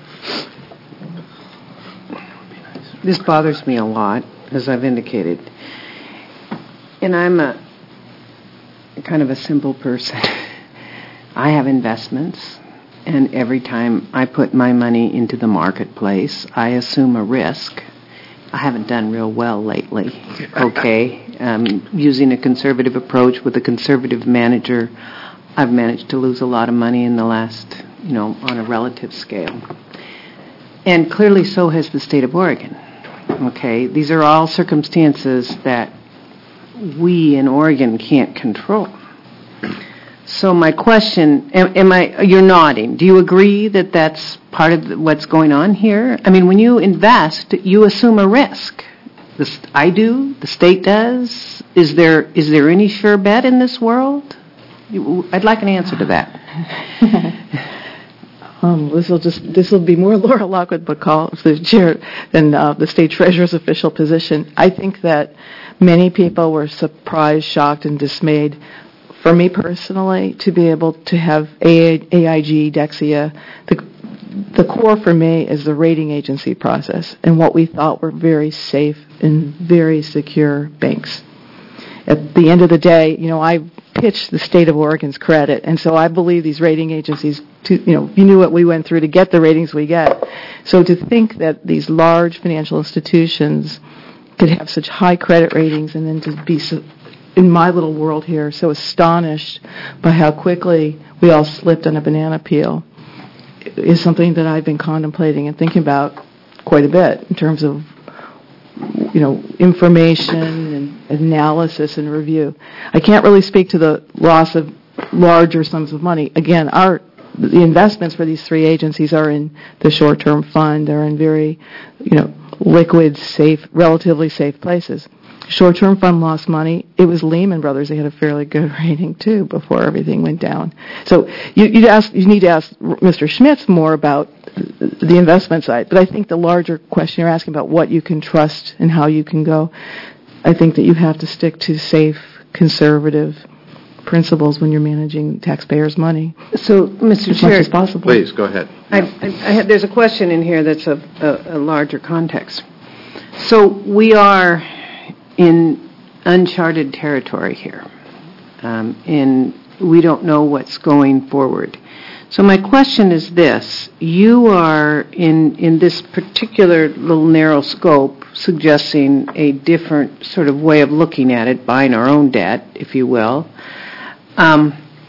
This bothers me a lot, as I've indicated. And I'm a kind of a simple person. I have investments, and every time I put my money into the marketplace, I assume a risk. I haven't done real well lately, okay? Um, using a conservative approach with a conservative manager, I've managed to lose a lot of money in the last, you know, on a relative scale. And clearly so has the state of Oregon, okay? These are all circumstances that we in Oregon can't control. So my question, am, am I, you're nodding. Do you agree that that's part of the, what's going on here? I mean, when you invest, you assume a risk. This, I do, the state does. Is there is there any sure bet in this world? You, I'd like an answer to that. um, this will just this will be more Laura Lockwood Bacall, the chair, than uh, the state treasurer's official position. I think that many people were surprised, shocked, and dismayed. For me personally, to be able to have A I G, Dexia, the, the core for me is the rating agency process and what we thought were very safe and very secure banks. At the end of the day, you know, I pitched the state of Oregon's credit, and so I believe these rating agencies, to, you know, you knew what we went through to get the ratings we get. So to think that these large financial institutions could have such high credit ratings and then to be so, in my little world here, so astonished by how quickly we all slipped on a banana peel is something that I've been contemplating and thinking about quite a bit in terms of, you know, information and analysis and review. I can't really speak to the loss of larger sums of money. Again, our the investments for these three agencies are in the short-term fund. They're in very, you know, liquid, safe, relatively safe places. Short-term fund lost money. It was Lehman Brothers. They had a fairly good rating too before everything went down. So you you'd ask, you need to ask Mister Schmitz more about the investment side. But I think the larger question you're asking about what you can trust and how you can go, I think that you have to stick to safe, conservative principles when you're managing taxpayers' money. So, Mister As Chair, much as possible. Please, go ahead. I, I, I have, there's a question in here that's a, a, a larger context. So we are in uncharted territory here, um, and we don't know what's going forward. So my question is this. You are, in, in this particular little narrow scope, suggesting a different sort of way of looking at it, buying our own debt, if you will. Um,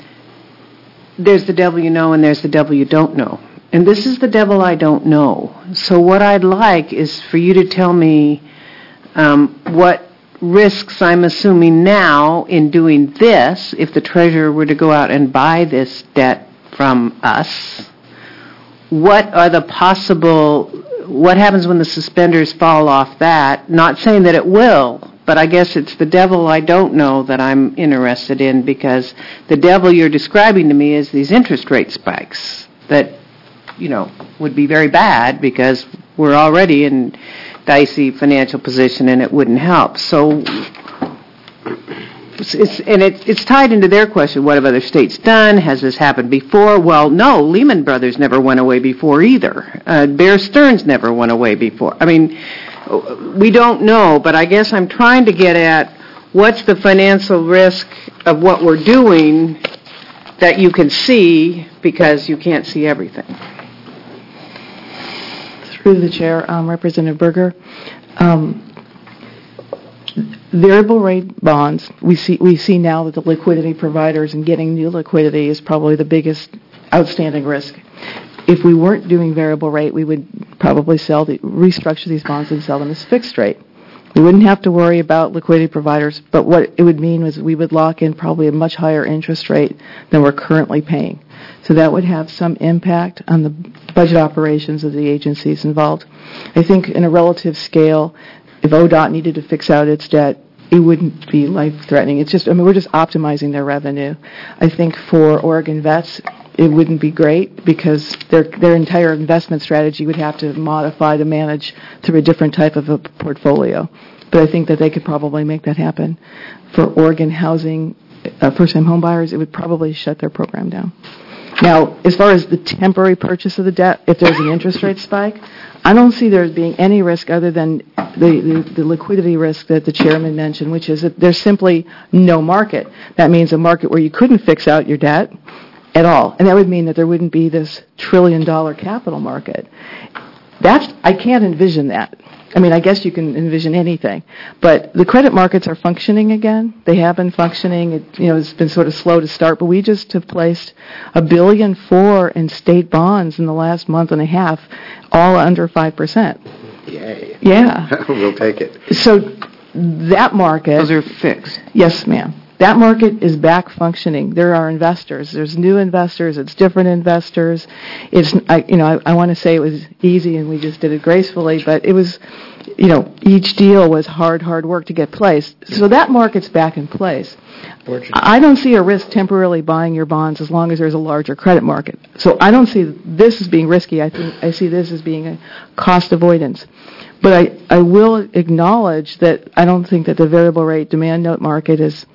there's the devil you know and there's the devil you don't know. And this is the devil I don't know. So what I'd like is for you to tell me um, what risks I'm assuming now in doing this, if the treasurer were to go out and buy this debt from us. What are the possible, what happens when the suspenders fall off that? Not saying that it will, but I guess it's the devil I don't know that I'm interested in, because the devil you're describing to me is these interest rate spikes that, you know, would be very bad because we're already in dicey financial position and it wouldn't help. So, it's, it's, and it, it's tied into their question, what have other states done? Has this happened before? Well, no, Lehman Brothers never went away before either. Uh, Bear Stearns never went away before. I mean, we don't know, but I guess I'm trying to get at what's the financial risk of what we're doing that you can see because you can't see everything. Through the chair, um, Representative Berger, um, variable rate bonds, we see we see now that the liquidity providers and getting new liquidity is probably the biggest outstanding risk. If we weren't doing variable rate, we would probably sell the, restructure these bonds and sell them as fixed rate. We wouldn't have to worry about liquidity providers, but what it would mean was we would lock in probably a much higher interest rate than we're currently paying. So that would have some impact on the budget operations of the agencies involved. I think in a relative scale, if O D O T needed to fix out its debt, it wouldn't be life-threatening. It's just, I mean, we're just optimizing their revenue. I think for Oregon vets, it wouldn't be great because their their entire investment strategy would have to modify to manage through a different type of a portfolio. But I think that they could probably make that happen. For Oregon housing, uh, first-time home buyers, it would probably shut their program down. Now, as far as the temporary purchase of the debt, if there's an interest rate spike, I don't see there being any risk other than the, the, the liquidity risk that the chairman mentioned, which is that there's simply no market. That means a market where you couldn't fix out your debt at all. And that would mean that there wouldn't be this trillion-dollar capital market. That's, I can't envision that. I mean, I guess you can envision anything. But the credit markets are functioning again. They have been functioning. It, you know, it's been sort of slow to start, but we just have placed a billion four in state bonds in the last month and a half, all under five percent. Yay. Yeah. We'll take it. So that market... Those are fixed. Yes, ma'am. That market is back functioning. There are investors. There's new investors. It's different investors. It's, I, you know, I, I want to say it was easy and we just did it gracefully, but it was, you know, each deal was hard, hard work to get placed. So that market's back in place. I don't see a risk temporarily buying your bonds as long as there's a larger credit market. So I don't see this as being risky. I think I see this as being a cost avoidance. But I, I will acknowledge that I don't think that the variable rate demand note market is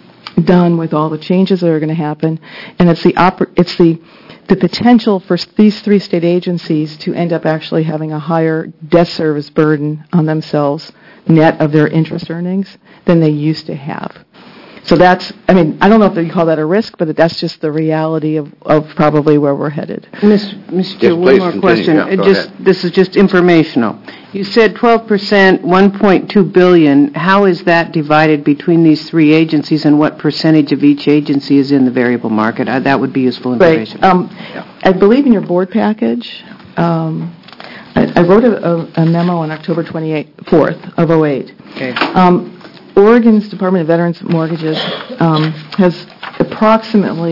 done with all the changes that are going to happen, and it's the oper- it's the the potential for these three state agencies to end up actually having a higher debt service burden on themselves net of their interest earnings than they used to have. So that's, I mean, I don't know if you call that a risk, but that's just the reality of, of probably where we're headed. Miz Mister Chair, Yes, one please more continue. question. Yeah, It go just, ahead. this is just informational. You said twelve percent, one point two billion dollars. How is that divided between these three agencies, and what percentage of each agency is in the variable market? Uh, That would be useful information. Right. Um, I believe in your board package, um, I, I wrote a, a, a memo on October twenty-fourth of oh eight. Okay. Um, Oregon's Department of Veterans Mortgages um, has approximately,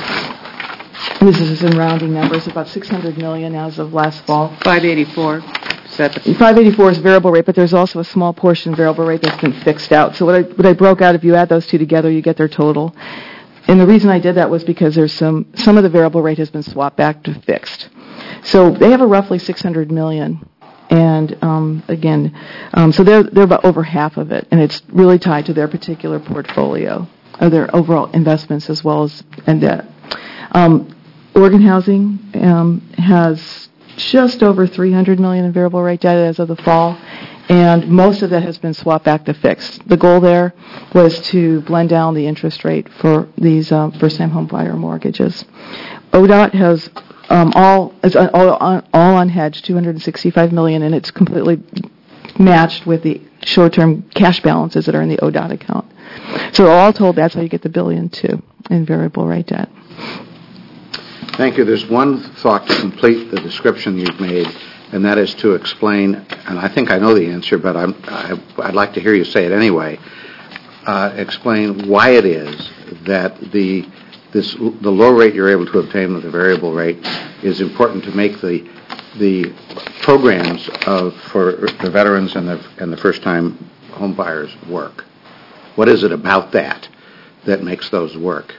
this is in rounding numbers, about six hundred million dollars as of last fall. five eighty-four. Is that the five eighty-four is variable rate, but there's also a small portion variable rate that's been fixed out. So what I, what I broke out, if you add those two together, you get their total. And the reason I did that was because there's some, some of the variable rate has been swapped back to fixed. So they have a roughly six hundred million dollars. And um, again, um, so they're they're about over half of it, and it's really tied to their particular portfolio, or their overall investments as well as and debt. Um, Oregon Housing um, has just over three hundred million dollars in variable rate debt as of the fall, and most of that has been swapped back to fixed. The goal there was to blend down the interest rate for these um, first-time home buyer mortgages. O D O T has Um, all is all, all unhedged, two hundred sixty-five million dollars, and it's completely matched with the short-term cash balances that are in the O D O T account. So all told, that's how you get the billion two in variable rate debt. Thank you. There's one thought to complete the description you've made, and that is to explain, and I think I know the answer, but I'm, I, I'd like to hear you say it anyway, uh, explain why it is that the This, the low rate you're able to obtain with the variable rate is important to make the the programs of for the veterans and the and the first-time home buyers work. What is it about that that makes those work?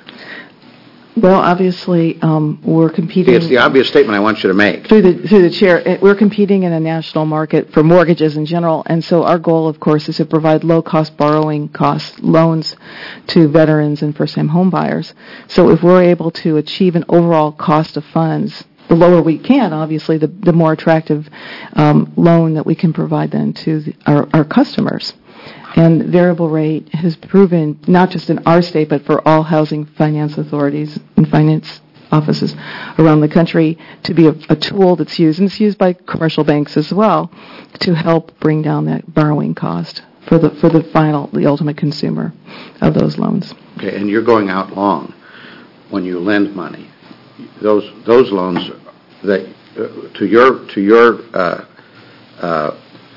Well, obviously, um, we're competing. It's the obvious statement I want you to make. Through the through the chair, it, we're competing in a national market for mortgages in general, and so our goal, of course, is to provide low-cost borrowing cost loans to veterans and first-time home buyers. So if we're able to achieve an overall cost of funds, the lower we can, obviously, the, the more attractive um, loan that we can provide then to the, our, our customers. And variable rate has proven, not just in our state, but for all housing finance authorities and finance offices around the country, to be a, a tool that's used, and it's used by commercial banks as well, to help bring down that borrowing cost for the for the final, the ultimate consumer of those loans. Okay, and you're going out long when you lend money. Those those loans that uh, to your to your uh, uh,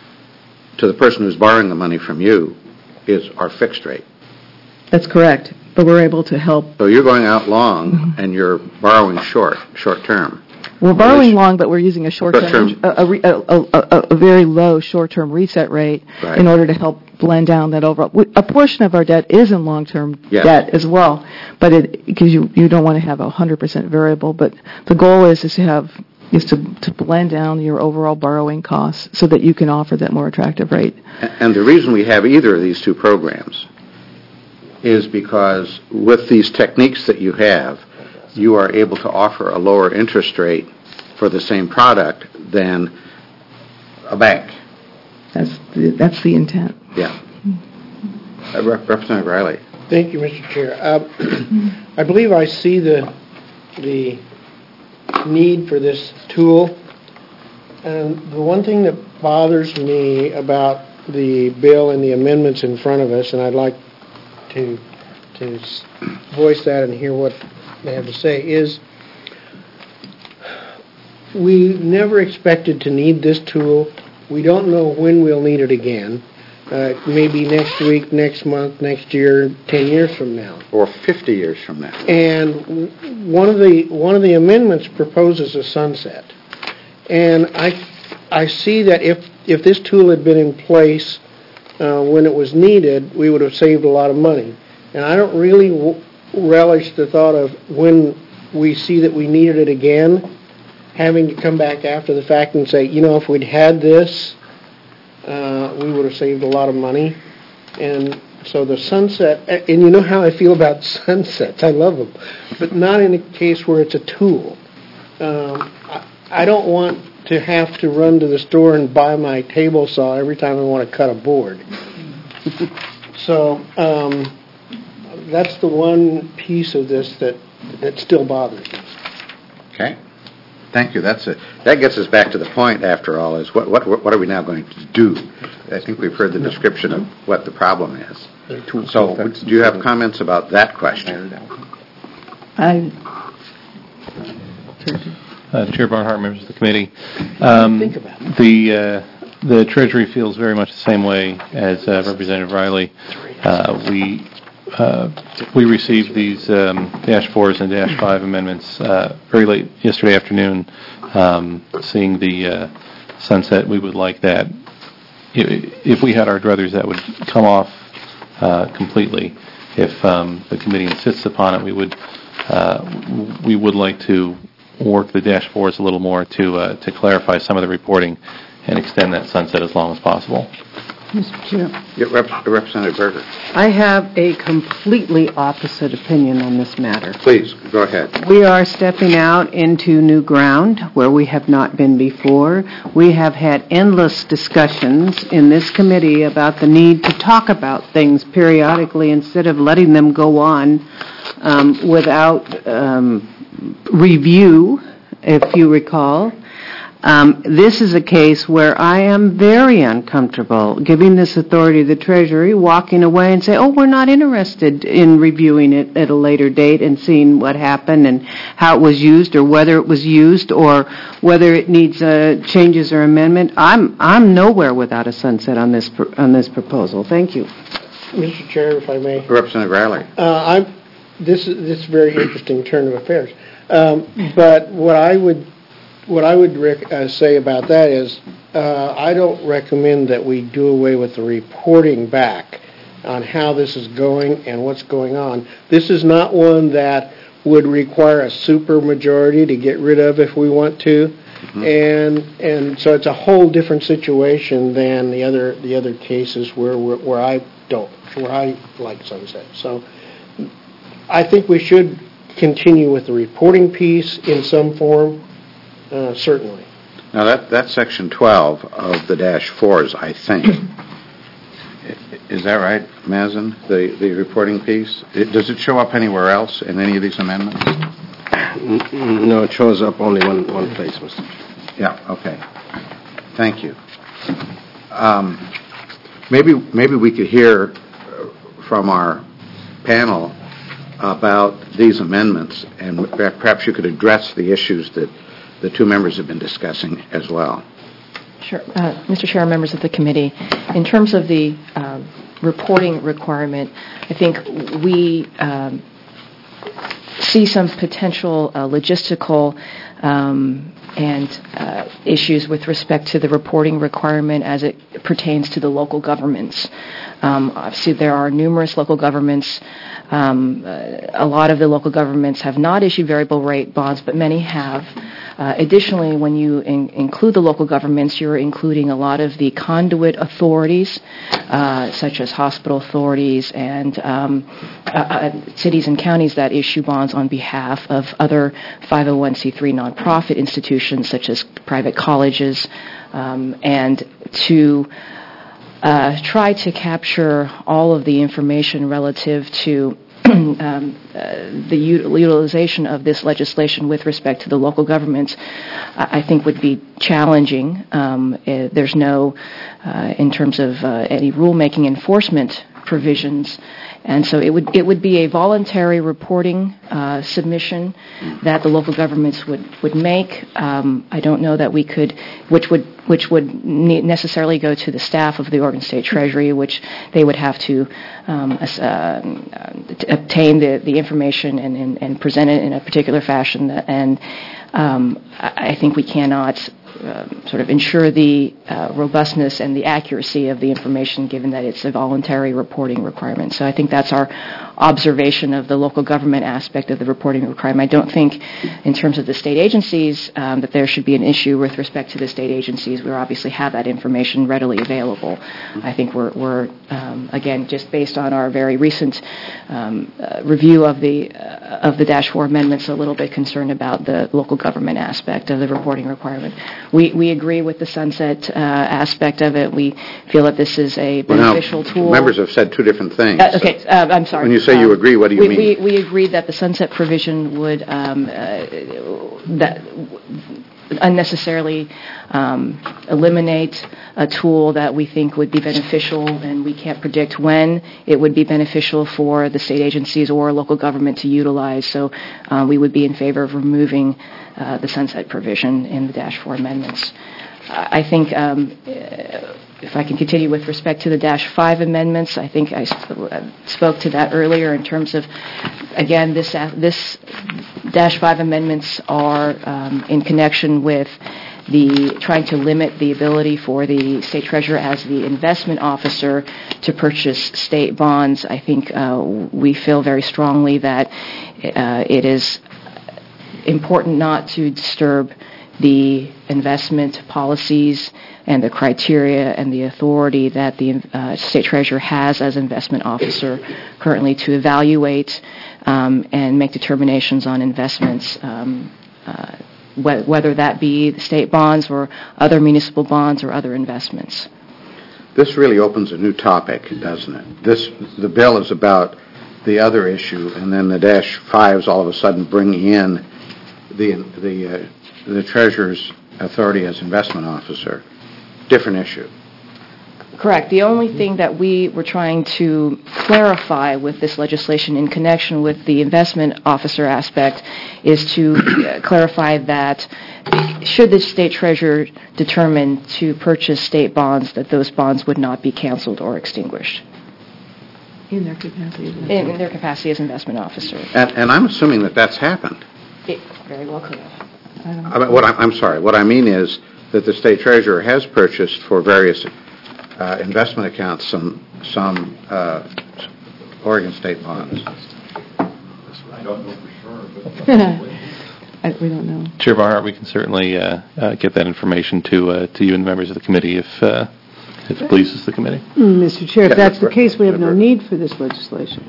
to the person who's borrowing the money from you is our fixed rate. That's correct, but we're able to help. So you're going out long, mm-hmm. and you're borrowing short, short term. We're borrowing long, but we're using a short-term, Short-term. a, a, re- a, a, a a very low short-term reset rate Right. in order to help blend down that overall. we- A portion of our debt is in long-term Yes. debt as well, but it, because you, you don't want to have a one hundred percent variable, but the goal is, is to have, is to, to blend down your overall borrowing costs so that you can offer that more attractive rate. And the reason we have either of these two programs is because with these techniques that you have, you are able to offer a lower interest rate for the same product than a bank. That's the, that's the intent. Yeah. Uh, Rep- Representative Riley. Thank you, Mister Chair. Uh, I believe I see the, the need for this tool. And the one thing that bothers me about the bill and the amendments in front of us, and I'd like to, to s- voice that and hear what they have to say, is we never expected to need this tool. We don't know when we'll need it again. Uh, maybe next week, next month, next year, ten years from now. Or fifty years from now. And w- one of the one of the amendments proposes a sunset. And I I see that if if this tool had been in place uh, when it was needed, we would have saved a lot of money. And I don't really w- relish the thought of when we see that we needed it again, having to come back after the fact and say, you know, if we'd had this, uh, we would have saved a lot of money. And so the sunset, and you know how I feel about sunsets, I love them, but not in a case where it's a tool. Um, I, I don't want to have to run to the store and buy my table saw every time I want to cut a board. So um, that's the one piece of this that, that still bothers me. Okay. Thank you. That's it. That gets us back to the point, after all, is what, what, what are we now going to do? I think we've heard the description of what the problem is. So do you have comments about that question? I, Uh, Chair Barnhart, members of the committee. Um, Think about it. The uh, the Treasury feels very much the same way as uh, Representative Riley. Uh, we uh, we received these um, dash fours and dash five amendments uh, very late yesterday afternoon. Um, seeing the uh, sunset, we would like that. If we had our druthers, that would come off uh, completely. If um, the committee insists upon it, we would uh, we would like to work the dash fours a little more to uh, to clarify some of the reporting and extend that sunset as long as possible. Mister Chair. Yeah, Rep- Representative Berger. I have a completely opposite opinion on this matter. Please, go ahead. We are stepping out into new ground where we have not been before. We have had endless discussions in this committee about the need to talk about things periodically instead of letting them go on um, without um, review, if you recall. Um, this is a case where I am very uncomfortable giving this authority to the Treasury, walking away and say, oh, we're not interested in reviewing it at a later date and seeing what happened and how it was used or whether it was used or whether it needs uh, changes or amendment. I'm I'm nowhere without a sunset on this pr- on this proposal. Thank you. Mister Chair, if I may. Representative Riley. Uh, I'm, this is this is a very interesting turn of affairs. Um, but what I would what I would rec- uh, say about that is uh, I don't recommend that we do away with the reporting back on how this is going and what's going on. This is not one that would require a super majority to get rid of if we want to. Mm-hmm. And and so it's a whole different situation than the other the other cases where where, where I don't where I like sunset. So I think we should continue with the reporting piece in some form, uh, certainly. Now, that, that's section twelve of the dash fours, I think. Is that right, Mazen, the, the reporting piece? It, does it show up anywhere else in any of these amendments? No, it shows up only one, one place, Mister Chair. Yeah, okay. Thank you. Um, maybe, maybe we could hear from our panel about these amendments, and perhaps you could address the issues that the two members have been discussing as well. Sure. Uh, Mister Chair, members of the committee, in terms of the um, reporting requirement, I think we um, see some potential uh, logistical um, and uh, issues with respect to the reporting requirement as it pertains to the local governments. Um, obviously, there are numerous local governments. Um, uh, a lot of the local governments have not issued variable rate bonds, but many have. Uh, additionally, when you in- include the local governments, you're including a lot of the conduit authorities, uh, such as hospital authorities and um, uh, uh, cities and counties that issue bonds on behalf of other five oh one c three nonprofit institutions, such as private colleges, um, and to uh, try to capture all of the information relative to Um, uh, the util- utilization of this legislation with respect to the local governments, I, I think would be challenging. Um, uh, there's no, uh, in terms of uh, any rulemaking enforcement provisions, and so it would it would be a voluntary reporting uh, submission that the local governments would would make. Um, I don't know that we could, which would which would ne- necessarily go to the staff of the Oregon State Treasury, which they would have to um, uh, to obtain the, the information and, and, and present it in a particular fashion. And um, I, I think we cannot uh, sort of ensure the uh, robustness and the accuracy of the information, given that it's a voluntary reporting requirement. So I think that's our observation of the local government aspect of the reporting requirement. I don't think, in terms of the state agencies, um, that there should be an issue with respect to the state agencies. We obviously have that information readily available. I think we're, we're um, again, just based on our very recent um, uh, review of the uh, of the Dash four amendments, a little bit concerned about the local government aspect of the reporting requirement. We we agree with the sunset uh, aspect of it. We feel that this is a beneficial well, now, tool. Members have said two different things. Uh, okay, uh, I'm sorry. When you say you agree, what do you we, mean? We, we agree that the sunset provision would um, uh, that unnecessarily um, eliminate a tool that we think would be beneficial, and we can't predict when it would be beneficial for the state agencies or local government to utilize. So uh, we would be in favor of removing uh, the sunset provision in the Dash four amendments. I think um, if I can continue with respect to the Dash five amendments, I think I sp- spoke to that earlier in terms of, again, this uh, this Dash five amendments are um, in connection with the trying to limit the ability for the state treasurer as the investment officer to purchase state bonds. I think uh, we feel very strongly that uh, it is important not to disturb the investment policies and the criteria and the authority that the uh, state treasurer has as investment officer currently to evaluate um, and make determinations on investments, um, uh, wh- whether that be state bonds or other municipal bonds or other investments. This really opens a new topic, doesn't it? This the bill is about the other issue, and then the Dash fives all of a sudden bring in the the uh, the treasurer's authority as investment officer. Different issue. Correct. The only thing that we were trying to clarify with this legislation in connection with the investment officer aspect is to uh, clarify that should the state treasurer determine to purchase state bonds, that those bonds would not be canceled or extinguished. In their capacity as in, in their capacity as investment officer. And, and I'm assuming that that's happened. It very well could have. I don't know. I mean, what I, I'm sorry. What I mean is that the state treasurer has purchased for various uh, investment accounts some some uh, Oregon state bonds. I don't know for sure, but I, we don't know. Chair Barnhart, we can certainly uh, uh, get that information to uh, to you and the members of the committee if uh, if it pleases the committee. Mm, Mister Chair, if that's the case, we have no need for this legislation.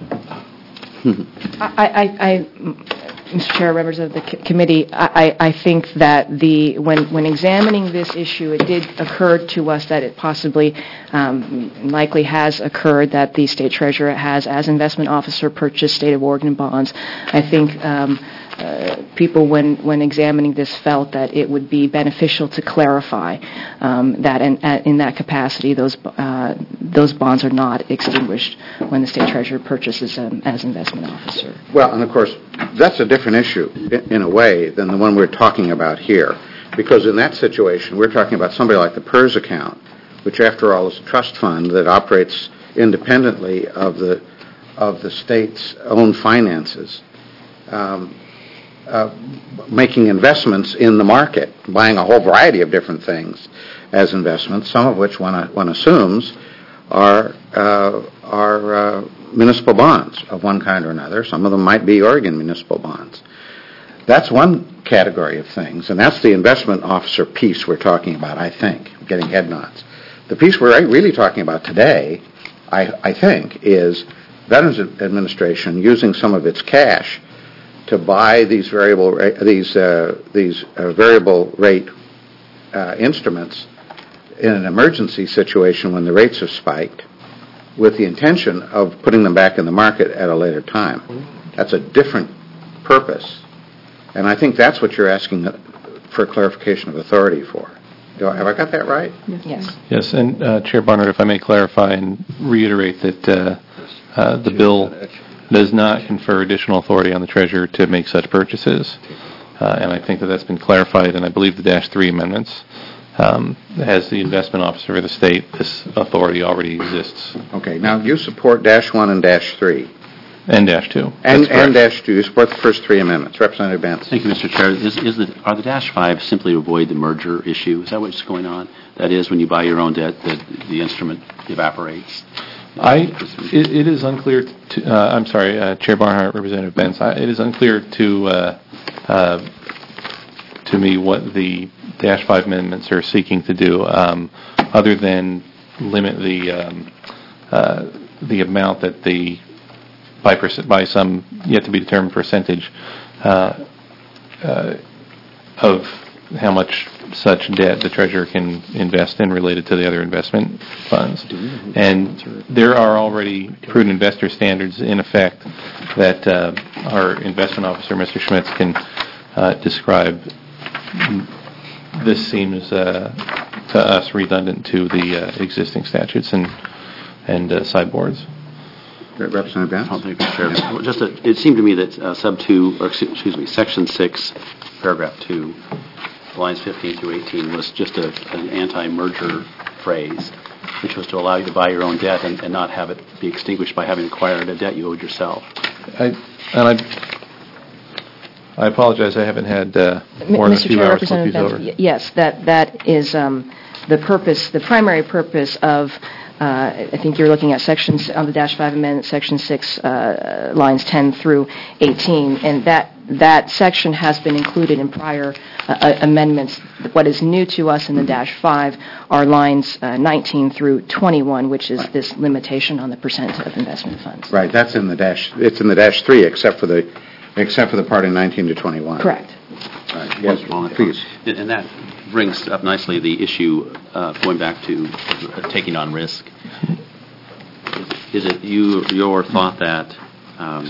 I, I, I, Mister Chair, members of the c- committee, I, I think that the when when examining this issue, it did occur to us that it possibly um, likely has occurred that the state treasurer has, as investment officer, purchased state of Oregon bonds. I think um, uh, people, when when examining this, felt that it would be beneficial to clarify um, that in, in that capacity, those uh, those bonds are not extinguished when the state treasurer purchases them as investment officer. Well, and of course, that's a different issue in, in a way than the one we're talking about here, because in that situation, we're talking about somebody like the PERS account, which, after all, is a trust fund that operates independently of the of the state's own finances. um, uh, making investments in the market, buying a whole variety of different things as investments, some of which one, one assumes are uh, are uh, municipal bonds of one kind or another. Some of them might be Oregon municipal bonds. That's one category of things, and that's the investment officer piece we're talking about, I think, getting head nods. The piece we're really talking about today, I, I think, is Veterans Administration using some of its cash to buy these variable ra- these uh, these uh, variable rate uh, instruments in an emergency situation when the rates have spiked, with the intention of putting them back in the market at a later time. That's a different purpose, and I think that's what you're asking for clarification of authority for. Do I, have I got that right? Yes. Yes, and uh, Chair Barnard, if I may clarify and reiterate that uh, uh, the bill does not confer additional authority on the Treasurer to make such purchases, uh, and I think that that's been clarified, and I believe the Dash three amendments. Um, as the investment officer of the state, this authority already exists. Okay, now you support Dash one and Dash three. And Dash two. And, and Dash two. You support the first three amendments. Representative Benz. Thank you, Mister Chair. Is, is the, are the Dash five simply to avoid the merger issue? Is that what's going on? That is, when you buy your own debt, the, the instrument evaporates? I, it, it is unclear to, uh, I'm sorry, uh, Chair Barnhart, Representative Benz, I, it is unclear to, uh, uh, to me what the Dash five amendments are seeking to do, um, other than limit the, um, uh, the amount that the, by, perc- by some yet to be determined percentage, uh, uh, of how much such debt the Treasurer can invest in related to the other investment funds. And there are already prudent investor standards in effect that uh, our investment officer, Mister Schmitz, can uh, describe. This seems uh, to us redundant to the uh, existing statutes and, and uh, sideboards. Representative Benz? I'll take it, Chair. Just a, it seemed to me that uh, sub two, or excuse me, section six, paragraph two, lines fifteen through eighteen was just a, an anti-merger phrase, which was to allow you to buy your own debt and, and not have it be extinguished by having acquired a debt you owed yourself. I, and I, I apologize. I haven't had uh, more than a Mister few Chair, hours to look these Representative over. Benz, y- yes, that that is um, the purpose, the primary purpose of. Uh, I think you're looking at sections on the Dash five amendment, section six, uh, lines ten through eighteen, and that that section has been included in prior uh, amendments. What is new to us in the Dash five are lines uh, nineteen through twenty-one, which is this limitation on the percent of investment funds. Right, that's in the Dash. It's in the Dash three, except for the except for the part in nineteen to twenty-one. Correct. Right. Yes, please. And that brings up nicely the issue, uh, going back to uh, taking on risk. Is it you your thought that um,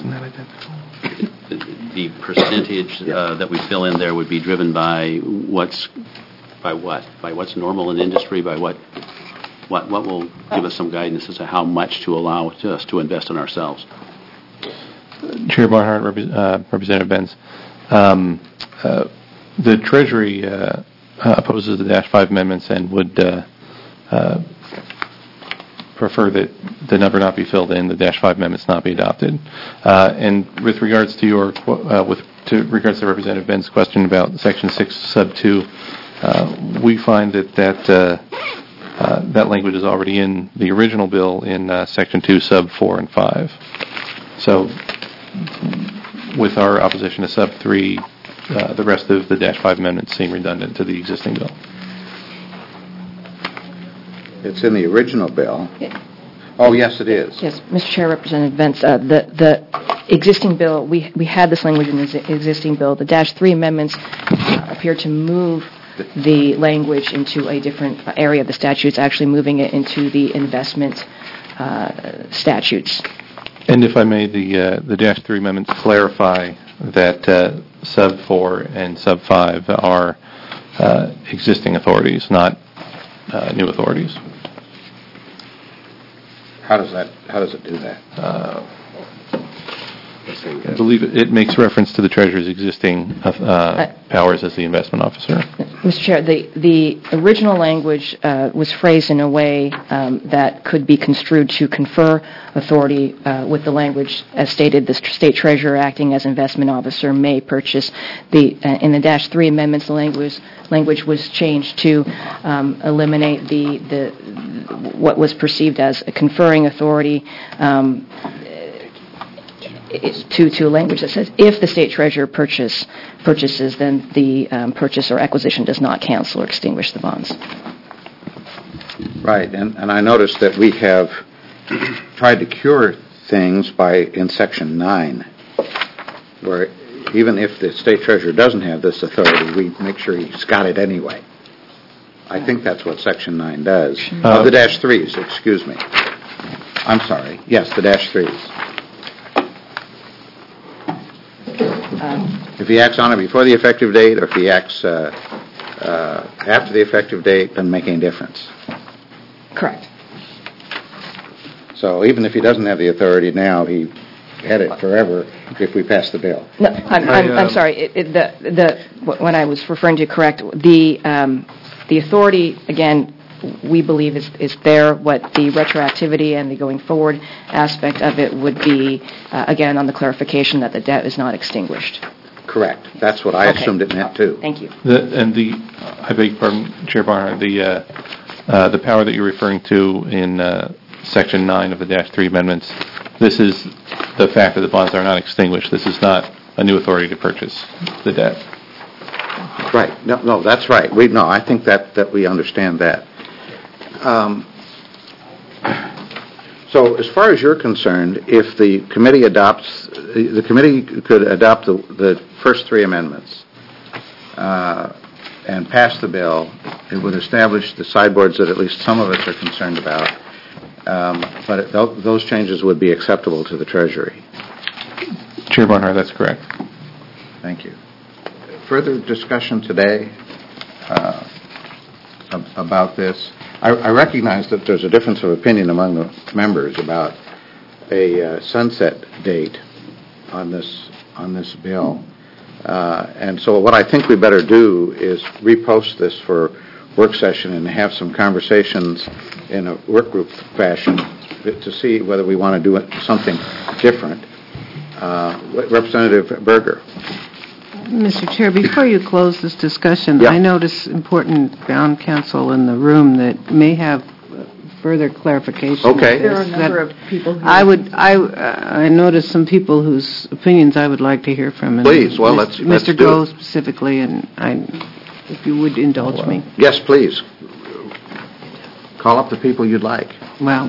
the percentage uh, that we fill in there would be driven by what's by what by what's normal in industry, by what what what will give us some guidance as to how much to allow to us to invest in ourselves? Chair Barnhart, Rep- uh, Representative Benz, um, uh, the Treasury uh, uh, opposes the Dash five amendments and would uh, uh, prefer that the number not be filled in, the Dash five amendments not be adopted. Uh, and with regards to your uh, with to regards to Representative Benz's question about Section six, Sub two, uh, we find that that uh, uh, that language is already in the original bill in uh, Section two, Sub four and five. So, with our opposition to Sub three, uh, the rest of the Dash five amendments seem redundant to the existing bill. It's in the original bill. Oh, yes, it is. Yes, Mister Chair, Representative Benz, uh, the the existing bill, we we had this language in the existing bill. The Dash three amendments uh, appear to move the language into a different area of the statutes, actually moving it into the investment uh, statutes. And if I may, the uh, the Dash three amendments clarify that uh, Sub four and Sub five are uh, existing authorities, not uh, new authorities. How does that? How does it do that? Uh, I believe it, it makes reference to the Treasurer's existing uh, powers as the investment officer. Mister Chair, the, the original language uh, was phrased in a way um, that could be construed to confer authority uh, with the language as stated, the state treasurer acting as investment officer may purchase. The uh, in the dash three amendments, the language language was changed to um, eliminate the the what was perceived as a conferring authority. Um, to to a language that says if the state treasurer purchase purchases, then the um, purchase or acquisition does not cancel or extinguish the bonds. Right, and, and I noticed that we have tried to cure things by, in Section nine, where even if the state treasurer doesn't have this authority, we make sure he's got it anyway. I think that's what Section nine does. Uh, oh, the dash threes, excuse me. I'm sorry. Yes, the dash threes. Um, If he acts on it before the effective date, or if he acts uh, uh, after the effective date, doesn't make any difference. correct. So even if he doesn't have the authority now, he had it forever if we pass the bill. No, I'm, I'm, I'm sorry. It, it, the the when I was referring to correct the um, the authority again. We believe is, is there. What the retroactivity and the going forward aspect of it would be, uh, again, on the clarification that the debt is not extinguished. Correct. That's what I Okay. assumed it meant, too. Thank you. The, and the, I beg your pardon, Chair Barnhart, the, uh, uh, the power that you're referring to in uh, Section nine of the Dash three amendments, this is the fact that the bonds are not extinguished. This is not a new authority to purchase the debt. Right. No, no, that's right. We no, I think that, that we understand that. Um, so as far as you're concerned, if the committee adopts, the committee could adopt the, the first three amendments uh, and pass the bill, it would establish the sideboards that at least some of us are concerned about, um, but it, th- those changes would be acceptable to the Treasury. Chair Barnhart, that's correct. Thank you. Further discussion today uh, ab- about this. I, I recognize that there's a difference of opinion among the members about a uh, sunset date on this on this bill, uh, and so what I think we better do is repost this for work session and have some conversations in a work group fashion to see whether we want to do something different. Uh, Representative Berger. Mister Chair, before you close this discussion, Yeah. I notice important Brown counsel in the room that may have further clarification. Okay. There are a number of people who... I would, I, uh, I noticed some people whose opinions I would like to hear from. and Please, well, Mis- let's- let's Mister do Goh it. specifically, and I, if you would indulge me. Yes, please. Call up the people you'd like. Well,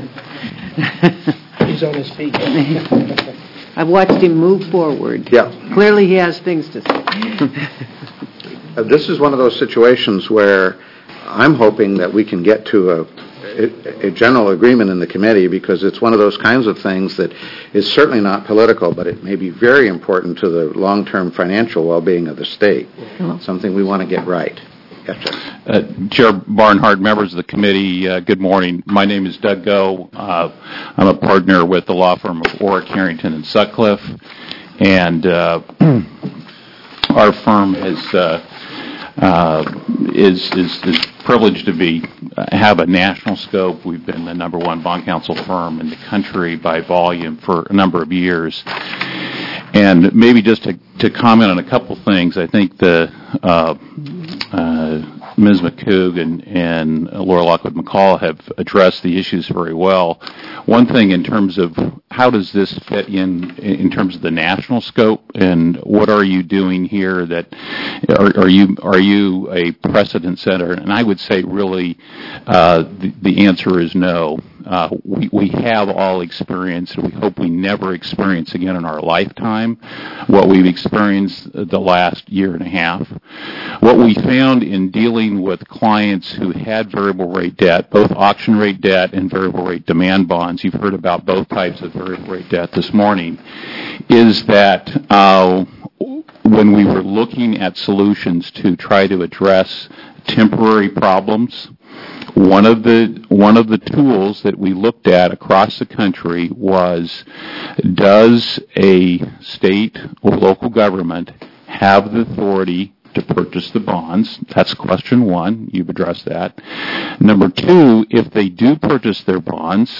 He's on his feet. I've watched him move forward. Yeah. Clearly, he has things to say. Uh, This is one of those situations where I'm hoping that we can get to a, a, a general agreement in the committee, because it's one of those kinds of things that is certainly not political, but it may be very important to the long-term financial well-being of the state. Something we want to get right. Yes, sir. Uh, Chair Barnhart, members of the committee, uh, good morning. My name is Doug Goh. Uh, I'm a partner with the law firm of Orrick, Harrington, and Sutcliffe, and uh, our firm has uh, uh, is, is is privileged to be uh, have a national scope. We've been the number one bond counsel firm in the country by volume for a number of years. And maybe just to, to comment on a couple things, I think the uh, uh, Miz McCoog and, and Laura Lockwood McCall have addressed the issues very well. One thing in terms of how does this fit in in terms of the national scope, and what are you doing here? That are, are you are you a precedent setter? And I would say really uh, the, the answer is no. Uh, we, we have all experienced, and we hope we never experience again in our lifetime, what we've experienced the last year and a half. What we found in dealing with clients who had variable rate debt, both auction rate debt and variable rate demand bonds, you've heard about both types of variable rate debt this morning, is that uh, when we were looking at solutions to try to address temporary problems, One of the one of the tools that we looked at across the country was, does a state or local government have the authority to purchase the bonds. That's question one. You've addressed that. Number two, if they do purchase their bonds,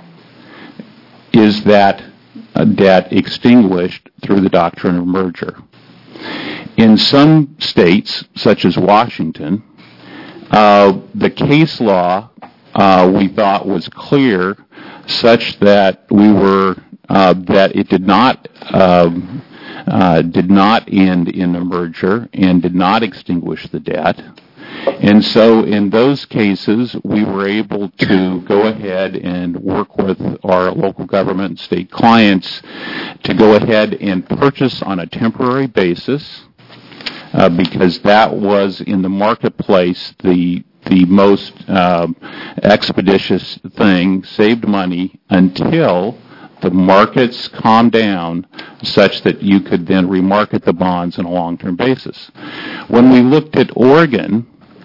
is that uh, debt extinguished through the doctrine of merger? In some states, such as Washington, uh, the case law uh, we thought was clear, such that we were uh, that it did not um, uh, did not end in a merger and did not extinguish the debt. And so in those cases, we were able to go ahead and work with our local government and state clients to go ahead and purchase on a temporary basis, uh, because that was in the marketplace the the most um, expeditious thing, saved money until the markets calmed down such that you could then remarket the bonds on a long-term basis. When we looked at Oregon,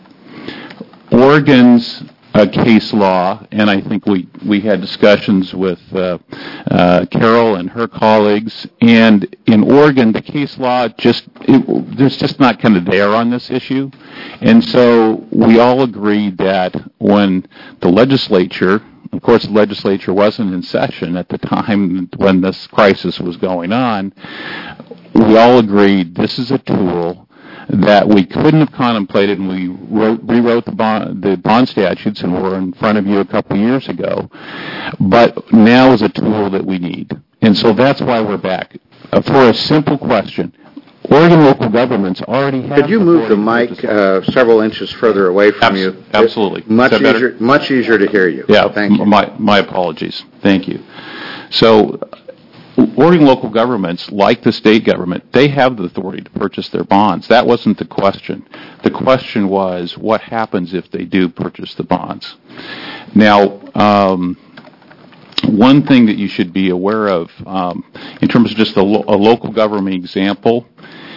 Oregon's uh, case law, and I think we, we had discussions with uh, uh, Carol and her colleagues, and in Oregon, the case law just, it, there's just not kind of there on this issue. And so we all agreed that when the legislature, of course the legislature wasn't in session at the time when this crisis was going on, we all agreed this is a tool that we couldn't have contemplated, and we wrote, rewrote the bond, the bond statutes, and were in front of you a couple of years ago. But now is a tool that we need. And so that's why we're back. Uh, for a simple question, Oregon local governments already have... Could you move the mic uh, several inches further away from Abs- you? Absolutely. Much easier, much easier to hear you. Yeah, Thank you. My, my apologies. Thank you. So, Oregon local governments, like the state government, they have the authority to purchase their bonds. That wasn't the question. The question was, what happens if they do purchase the bonds? Now, um, one thing that you should be aware of, um, in terms of just a, lo- a local government example,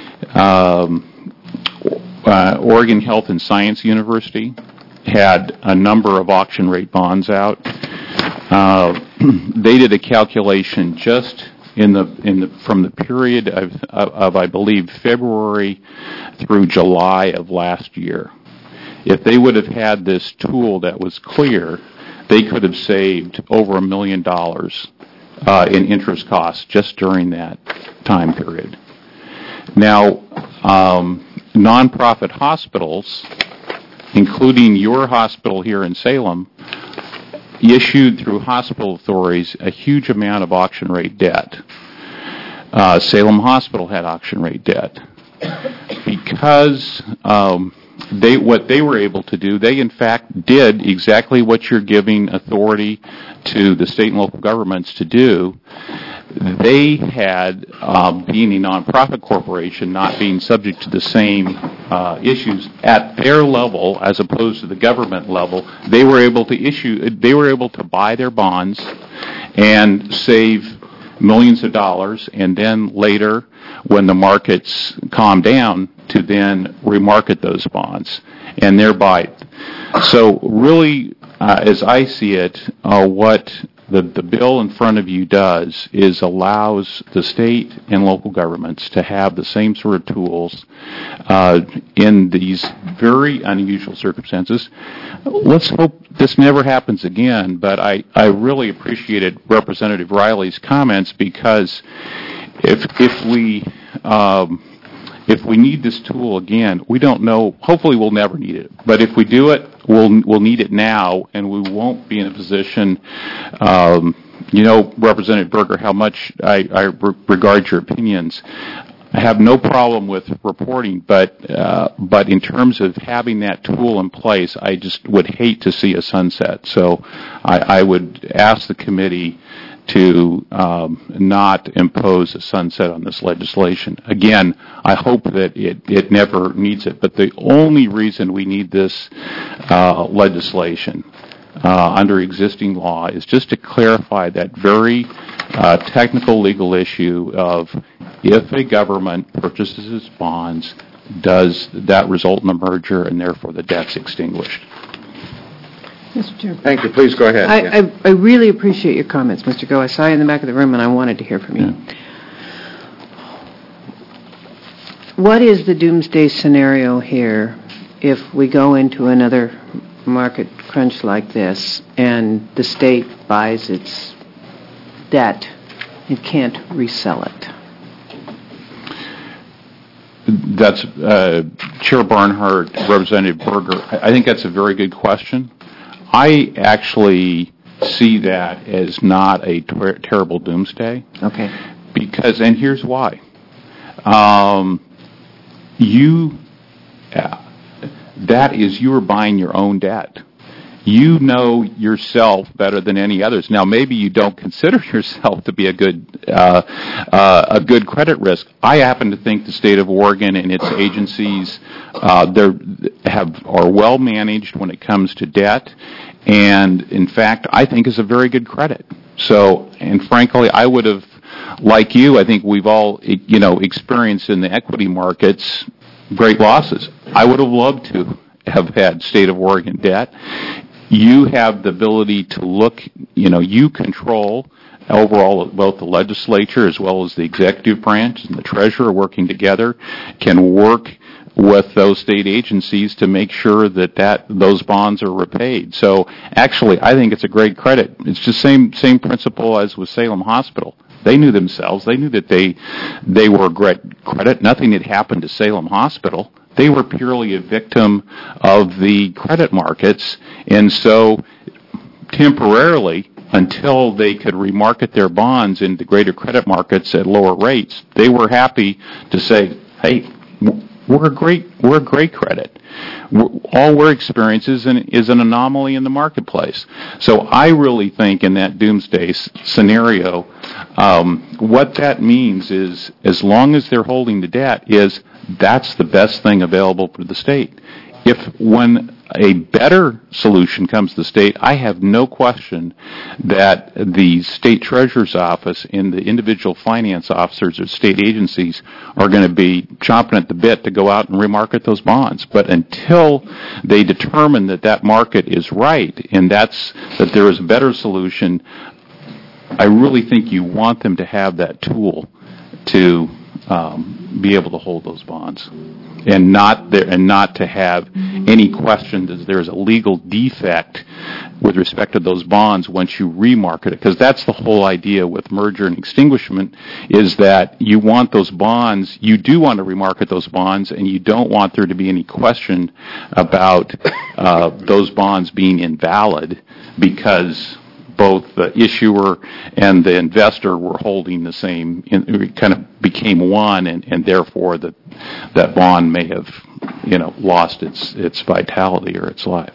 um, uh, Oregon Health and Science University had a number of auction rate bonds out. Uh, they did a calculation just in the in the from the period of, of, of I believe February through July of last year. If they would have had this tool that was clear, they could have saved over a million dollars uh, in interest costs just during that time period. Now, um, nonprofit hospitals, including your hospital here in Salem, issued through hospital authorities a huge amount of auction rate debt. Uh, Salem Hospital had auction rate debt. Because um, they what they were able to do, they in fact did exactly what you're giving authority to the state and local governments to do. They had, um, being a nonprofit corporation, not being subject to the same uh, issues at their level as opposed to the government level, they were able to issue, they were able to buy their bonds and save millions of dollars, and then later, when the markets calm down, to then remarket those bonds, and thereby. So really, uh, as I see it, uh, what The, the bill in front of you does is allows the state and local governments to have the same sort of tools uh, in these very unusual circumstances. Let's hope this never happens again, but I, I really appreciated Representative Riley's comments, because if if we um, if we need this tool again, we don't know. Hopefully, we'll never need it. But if we do it, we'll we'll need it now, and we won't be in a position. Um, you know, Representative Berger, how much I, I re- regard your opinions. I have no problem with reporting, but uh, but in terms of having that tool in place, I just would hate to see a sunset. So I, I would ask the committee to um, not impose a sunset on this legislation. Again, I hope that it, it never needs it, but the only reason we need this uh, legislation uh, under existing law is just to clarify that very uh, technical legal issue of if a government purchases its bonds, does that result in a merger and therefore the debt's extinguished? Mister Chair. Thank you. Please go ahead. I, Yeah. I, I really appreciate your comments, Mister Go. I saw you in the back of the room, and I wanted to hear from you. Yeah. what is the doomsday scenario here if we go into another market crunch like this and the state buys its debt, it can't resell it? That's uh, Chair Barnhart, Representative Berger. I think that's a very good question. I actually see that as not a ter- terrible doomsday. Okay. Because, and here's why. Um, you, uh, that is, you are buying your own debt. You know yourself better than any others. Now, maybe you don't consider yourself to be a good uh, uh, a good credit risk. I happen to think the state of Oregon and its agencies uh, they're, have are well managed when it comes to debt, and in fact, I think is a very good credit. So, and frankly, I would have, like you, I think we've all you know experienced in the equity markets great losses. I would have loved to have had state of Oregon debt. You have the ability to look, you know, you control overall both the legislature as well as the executive branch and the treasurer working together can work with those state agencies to make sure that, that those bonds are repaid. So actually, I think it's a great credit. It's the same same principle as with Salem Hospital. They knew themselves. They knew that they they were great credit. Nothing had happened to Salem Hospital. They were purely a victim of the credit markets, and so temporarily, until they could remarket their bonds into greater credit markets at lower rates, they were happy to say, "Hey, we're a great we're a great credit. We're, all we're experiencing is an, is an anomaly in the marketplace." So I really think in that doomsday s- scenario, um, what that means is, as long as they're holding the debt, is that's the best thing available for the state. If when a better solution comes to the state, I have no question that the state treasurer's office and the individual finance officers of state agencies are going to be chomping at the bit to go out and remarket those bonds. But until they determine that that market is right and that's that there is a better solution, I really think you want them to have that tool to um, be able to hold those bonds, and not there, and not to have any question that there's a legal defect with respect to those bonds once you remarket it. Because that's the whole idea with merger and extinguishment, is that you want those bonds, you do want to remarket those bonds, and you don't want there to be any question about uh, those bonds being invalid because both the issuer and the investor were holding the same, it kind of became one, and, and therefore that that bond may have, you know, lost its its vitality or its life.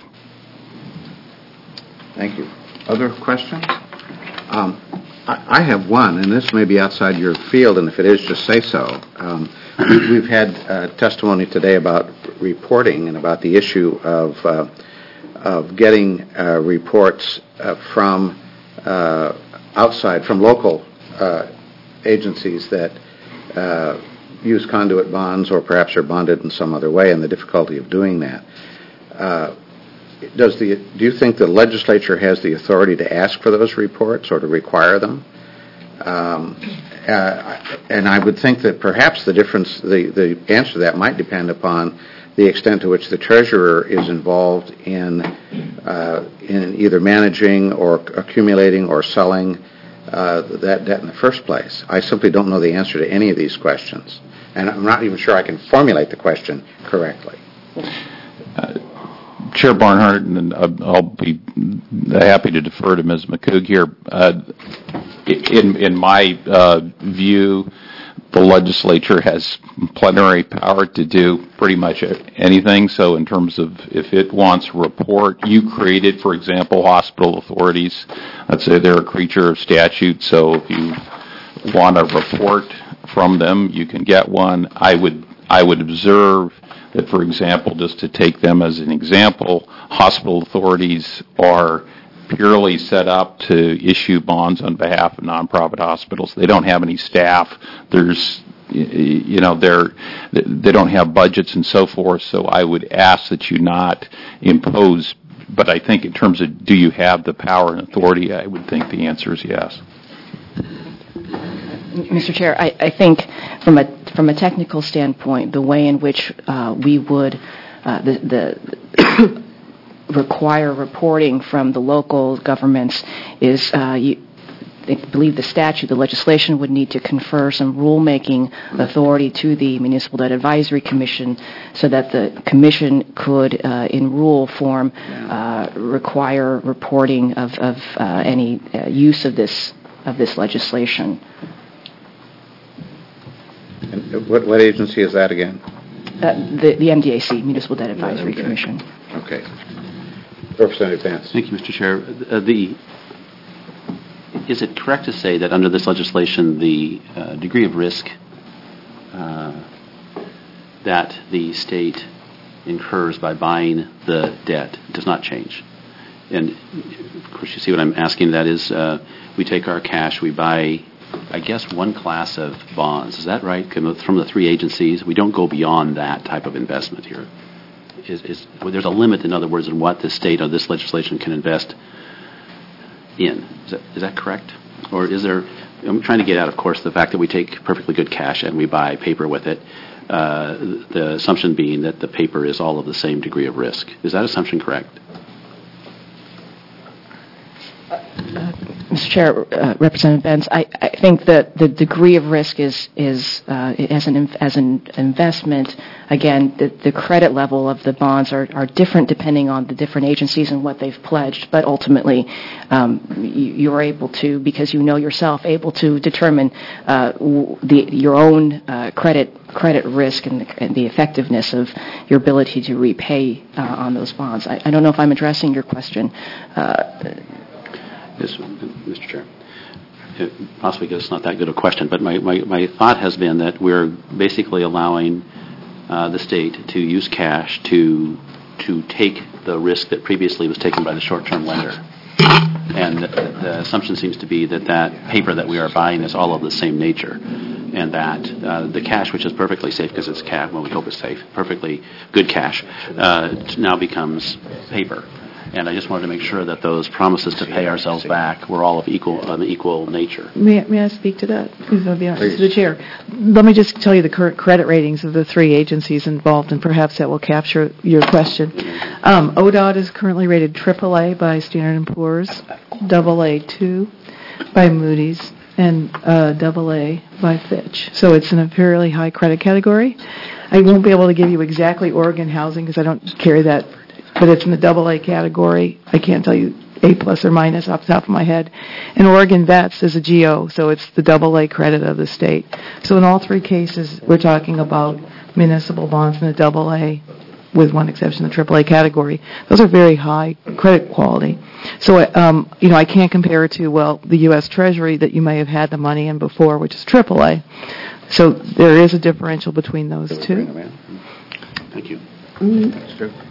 Thank you. Other questions? Um, I, I have one, and this may be outside your field, and if it is, just say so. Um, we, we've had uh, testimony today about reporting and about the issue of uh, of getting uh, reports uh, from uh, outside, from local uh, agencies that uh, use conduit bonds or perhaps are bonded in some other way, and the difficulty of doing that. Uh, does the do you think the legislature has the authority to ask for those reports or to require them? Um, uh, and I would think that perhaps the difference, the, the answer to that might depend upon the extent to which the treasurer is involved in uh, in either managing or accumulating or selling uh, that debt in the first place. I simply don't know the answer to any of these questions, and I'm not even sure I can formulate the question correctly. Uh, Chair Barnhart, and I'll be happy to defer to Miz McCoog here. Uh, in in my uh, view, the legislature has plenary power to do pretty much anything. So in terms of if it wants a report, you created, for example, hospital authorities. Let's say they're a creature of statute. So if you want a report from them, you can get one. I would I would observe that, for example, just to take them as an example, hospital authorities are purely set up to issue bonds on behalf of nonprofit hospitals. They don't have any staff. There's, you know, they're, they don't have budgets and so forth. So I would ask that you not impose. But I think in terms of do you have the power and authority, I would think the answer is yes. Mister Chair, I, I think from a from a technical standpoint, the way in which uh, we would uh, the, the require reporting from the local governments is, uh, you, I believe the statute, the legislation would need to confer some rulemaking authority to the Municipal Debt Advisory Commission so that the commission could, uh, in rule form, uh, require reporting of, of uh, any uh, use of this of this legislation. And what, what agency is that again? Uh, the, the M D A C, Municipal Debt Advisory Okay. Commission. Okay. Representative Vance. Thank you, Mister Chair. Uh, the Is it correct to say that under this legislation, the uh, degree of risk uh, that the state incurs by buying the debt does not change? And, of course, you see what I'm asking. That is, uh, we take our cash, we buy, I guess, one class of bonds. Is that right? From the three agencies, we don't go beyond that type of investment here. Is, is, well, there's a limit, in other words, in what the state or this legislation can invest in. Is that, is that correct? Or is there, I'm trying to get out, of course, the fact that we take perfectly good cash and we buy paper with it, uh, the assumption being that the paper is all of the same degree of risk. Is that assumption correct? Mister Chair, uh, Representative Benz, I, I think that the degree of risk is, is uh, as an as an investment, again, the, the credit level of the bonds are, are different depending on the different agencies and what they've pledged, but ultimately um, you, you're able to, because you know yourself, able to determine uh, the, your own uh, credit credit risk and the, and the effectiveness of your ability to repay uh, on those bonds. I, I don't know if I'm addressing your question. Uh, Yes, Mister Chair. It, possibly because it's not that good a question, but my, my, my thought has been that we're basically allowing uh, the state to use cash to to take the risk that previously was taken by the short-term lender. And the, the assumption seems to be that that paper that we are buying is all of the same nature, and that uh, the cash, which is perfectly safe because it's cash, well, we hope it's safe, perfectly good cash, uh, now becomes paper. And I just wanted to make sure that those promises to pay ourselves back were all of equal of equal nature. May, I- may I speak to that? Please, I'll be honest. To the chair. Let me just tell you the current credit ratings of the three agencies involved, and perhaps that will capture your question. Um, O D O T is currently rated triple A by Standard and Poor's, double A two by Moody's, and uh, double A by Fitch. So it's in a fairly high credit category. I won't be able to give you exactly Oregon Housing because I don't carry that, but it's in the double A category. I can't tell you A plus or minus off the top of my head. And Oregon Vets is a G O, so it's the double A credit of the state. So in all three cases, we're talking about municipal bonds in the double A, with one exception, the triple A category. Those are very high credit quality. So, um, you know, I can't compare it to, well, the U S Treasury that you may have had the money in before, which is triple A. So there is a differential between those two. Thank you. Mm-hmm.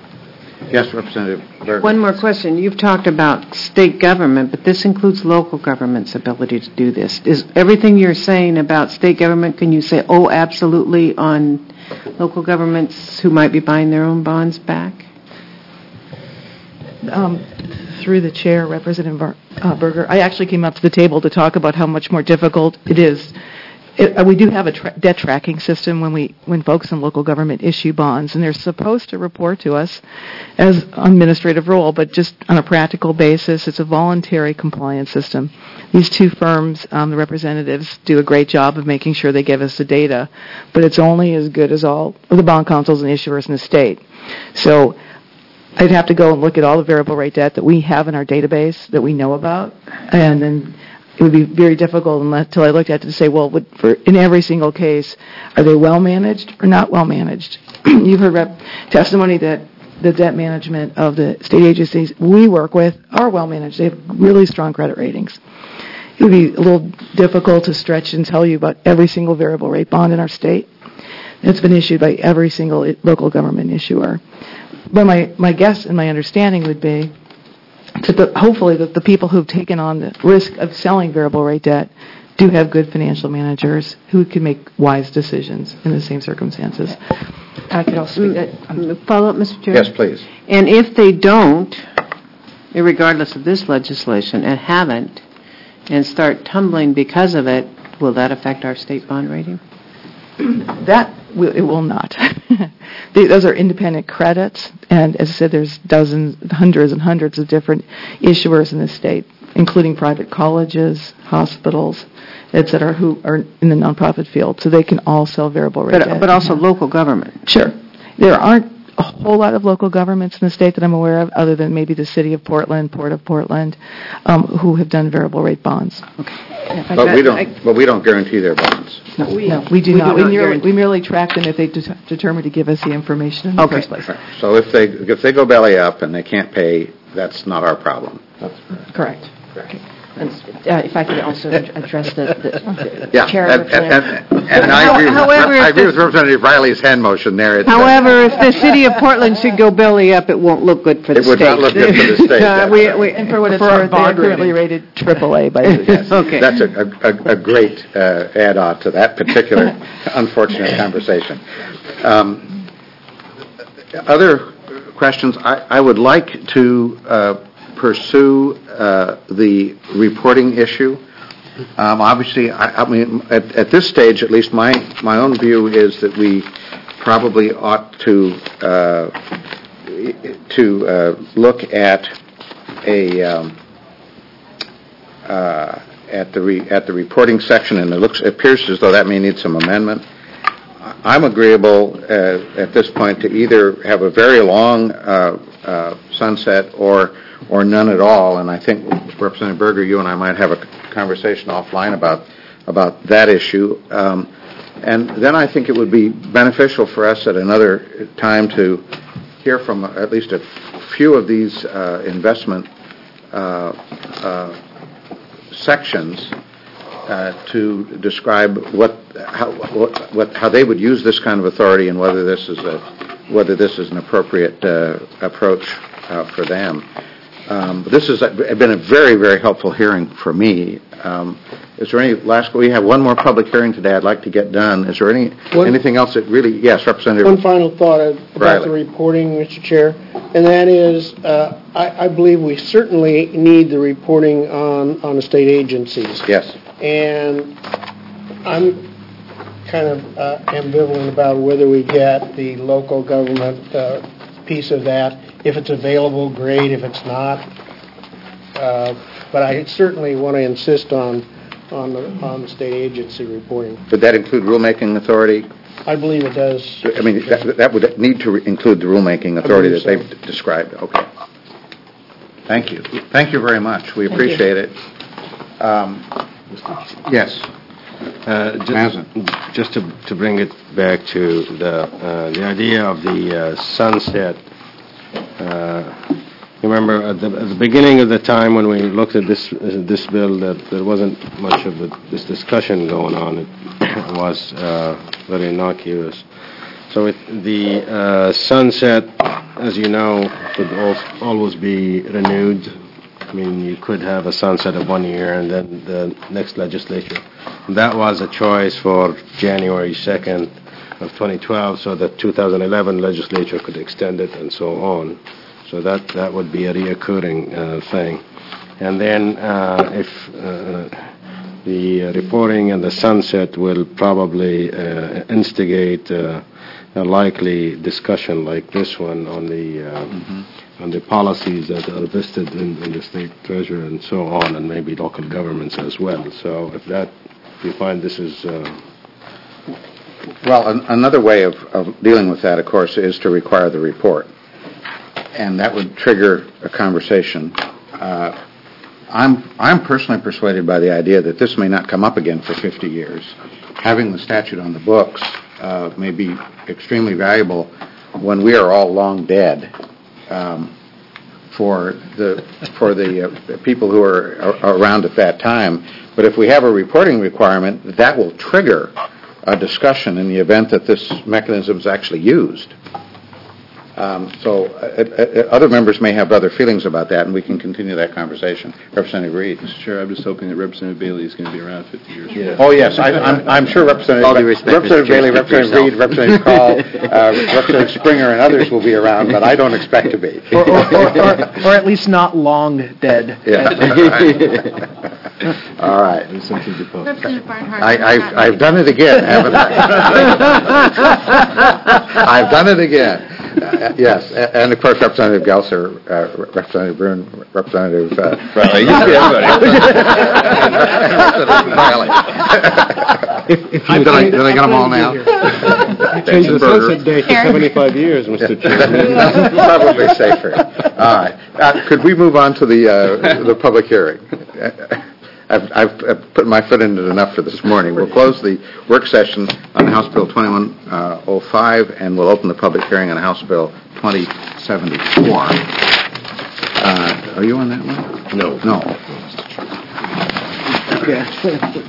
Yes, Representative Berger. One more question. You've talked about state government, but this includes local government's ability to do this. Is everything you're saying about state government, can you say, oh, absolutely, on local governments who might be buying their own bonds back? Um, through the chair, Representative Ber- uh, Berger, I actually came up to the table to talk about how much more difficult it is. It, uh, we do have a tra- debt tracking system when we when folks in local government issue bonds, and they're supposed to report to us as administrative rule, but just on a practical basis, it's a voluntary compliance system. These two firms, um, the representatives, do a great job of making sure they give us the data, but it's only as good as all of the bond councils and issuers in the state. So I'd have to go and look at all the variable rate debt that we have in our database that we know about, and then it would be very difficult until I looked at it to say, well, would, for, in every single case, are they well managed or not well managed? You've heard rep- testimony that the debt management of the state agencies we work with are well managed. They have really strong credit ratings. It would be a little difficult to stretch and tell you about every single variable rate bond in our state that's been issued by every single local government issuer. But my, my guess and my understanding would be that the, hopefully that the people who've taken on the risk of selling variable rate debt do have good financial managers who can make wise decisions in the same circumstances. I could also speak that. Um, Follow up, Mister Chair? Yes, please. And if they don't, regardless of this legislation, and haven't, and start tumbling because of it, will that affect our state bond rating? That, will- it will not. The- Those are independent credits, and as I said, there's dozens, hundreds and hundreds of different issuers in the state, including private colleges, hospitals, et cetera, who are in the nonprofit field, so they can all sell variable rate debt. But, but also local government. Sure. There aren't a whole lot of local governments in the state that I'm aware of, other than maybe the city of Portland, Port of Portland, um, who have done variable rate bonds. But we don't, but we don't guarantee their bonds. No, we, no, we do we not. do We not merely, guarantee. we merely track them if they det- determine to give us the information in the Okay. first place. So if they, if they go belly up and they can't pay, that's not our problem. Correct. And, uh, If I could also ad- address the the Yeah, chair. and, and, and, and I agree with, However, I if agree the- with Representative Riley's hand motion there. It's, uh, However, if the city of Portland should go belly up, it won't look good for the It state. would not look good for the state, Uh, that's we- right. we- And for what it's for our worth, they are bond currently rating. rated triple A by the yes. Okay. That's a, a, a great uh, add-on to that particular unfortunate conversation. Um, other questions? I, I would like to uh, pursue uh, the reporting issue. Um, obviously, I, I mean, at, at this stage, at least my, my own view is that we probably ought to uh, to uh, look at a um, uh, at the re, at the reporting section, and it looks it appears as though that may need some amendment. I'm agreeable uh, at this point to either have a very long uh, uh, sunset or or none at all. And I think Representative Berger, you and I might have a conversation offline about about that issue. Um, and then I think it would be beneficial for us at another time to hear from at least a few of these uh, investment uh, uh, sections uh, to describe what how what, what how they would use this kind of authority and whether this is a whether this is an appropriate uh, approach uh, for them. Um, this has been a very, very helpful hearing for me. Um, is there any last? We have one more public hearing today. I'd like to get done. Is there any One- anything else that really? Yes, Representative. One final thought about Riley. the reporting, Mister Chair, and that is, uh, I, I believe we certainly need the reporting on, on the state agencies. Yes. And I'm kind of uh, ambivalent about whether we get the local government uh, piece of that. If it's available, great. If it's not, uh, but I certainly want to insist on on the on the state agency reporting. Would that include rulemaking authority? I believe it does. I mean, that, that would need to re- include the rulemaking authority that believe they've described. Okay. Thank you. Thank you very much. We appreciate it. Um, yes. Uh, ju- Just to to bring it back to the uh, the idea of the uh, sunset. Uh, Remember, at the, at the beginning of the time when we looked at this uh, this bill, that there wasn't much of a, this discussion going on. It was uh, very innocuous. So it, the uh, sunset, as you know, could al- always be renewed. I mean, you could have a sunset of one year and then the next legislature. And that was a choice for January second of twenty twelve, so the two thousand eleven legislature could extend it and so on. So that, that would be a reoccurring uh, thing. And then uh, if uh, the reporting and the sunset will probably uh, instigate uh, a likely discussion like this one on the uh, mm-hmm. on the policies that are vested in, in the state treasurer and so on, and maybe local governments as well. So if that, if you find this is... Uh, Well, an- another way of, of dealing with that, of course, is to require the report. And that would trigger a conversation. Uh, I'm I'm personally persuaded by the idea that this may not come up again for fifty years. Having the statute on the books uh, may be extremely valuable when we are all long dead um, for the for the uh, people who are, are around at that time. But if we have a reporting requirement, that will trigger a discussion in the event that this mechanism is actually used. Um, so uh, uh, other members may have other feelings about that, and we can continue that conversation. Representative Reed. Mister Chair, I'm just hoping that Representative Bailey is going to be around fifty years from now. Oh, yes. I, I'm, I'm sure Representative, All due respect, Representative Mister Chair, Bailey, speak for Representative Reed, yourself. Representative Call, uh, Representative Springer, and others will be around, but I don't expect to be. or, or, or, or, or at least not long dead. Yeah. All right. Representative Barnhart. I, I, I've done it again, haven't I? I've done it again. Uh, yes, a- and of course, Representative Gelser, uh, Representative Brune, Representative. Uh, Well, you can see everybody. If, if you did, I, did I get them all now? Change the sunset date to seventy-five years, Mister Chairman. Probably safer. All right. Uh, could we move on to the uh, the public hearing? I've, I've, I've put my foot in it enough for this morning. We'll close the work session on House Bill twenty-one oh five, and we'll open the public hearing on House Bill twenty seventy-four. Uh, are you on that one? No. No. Okay.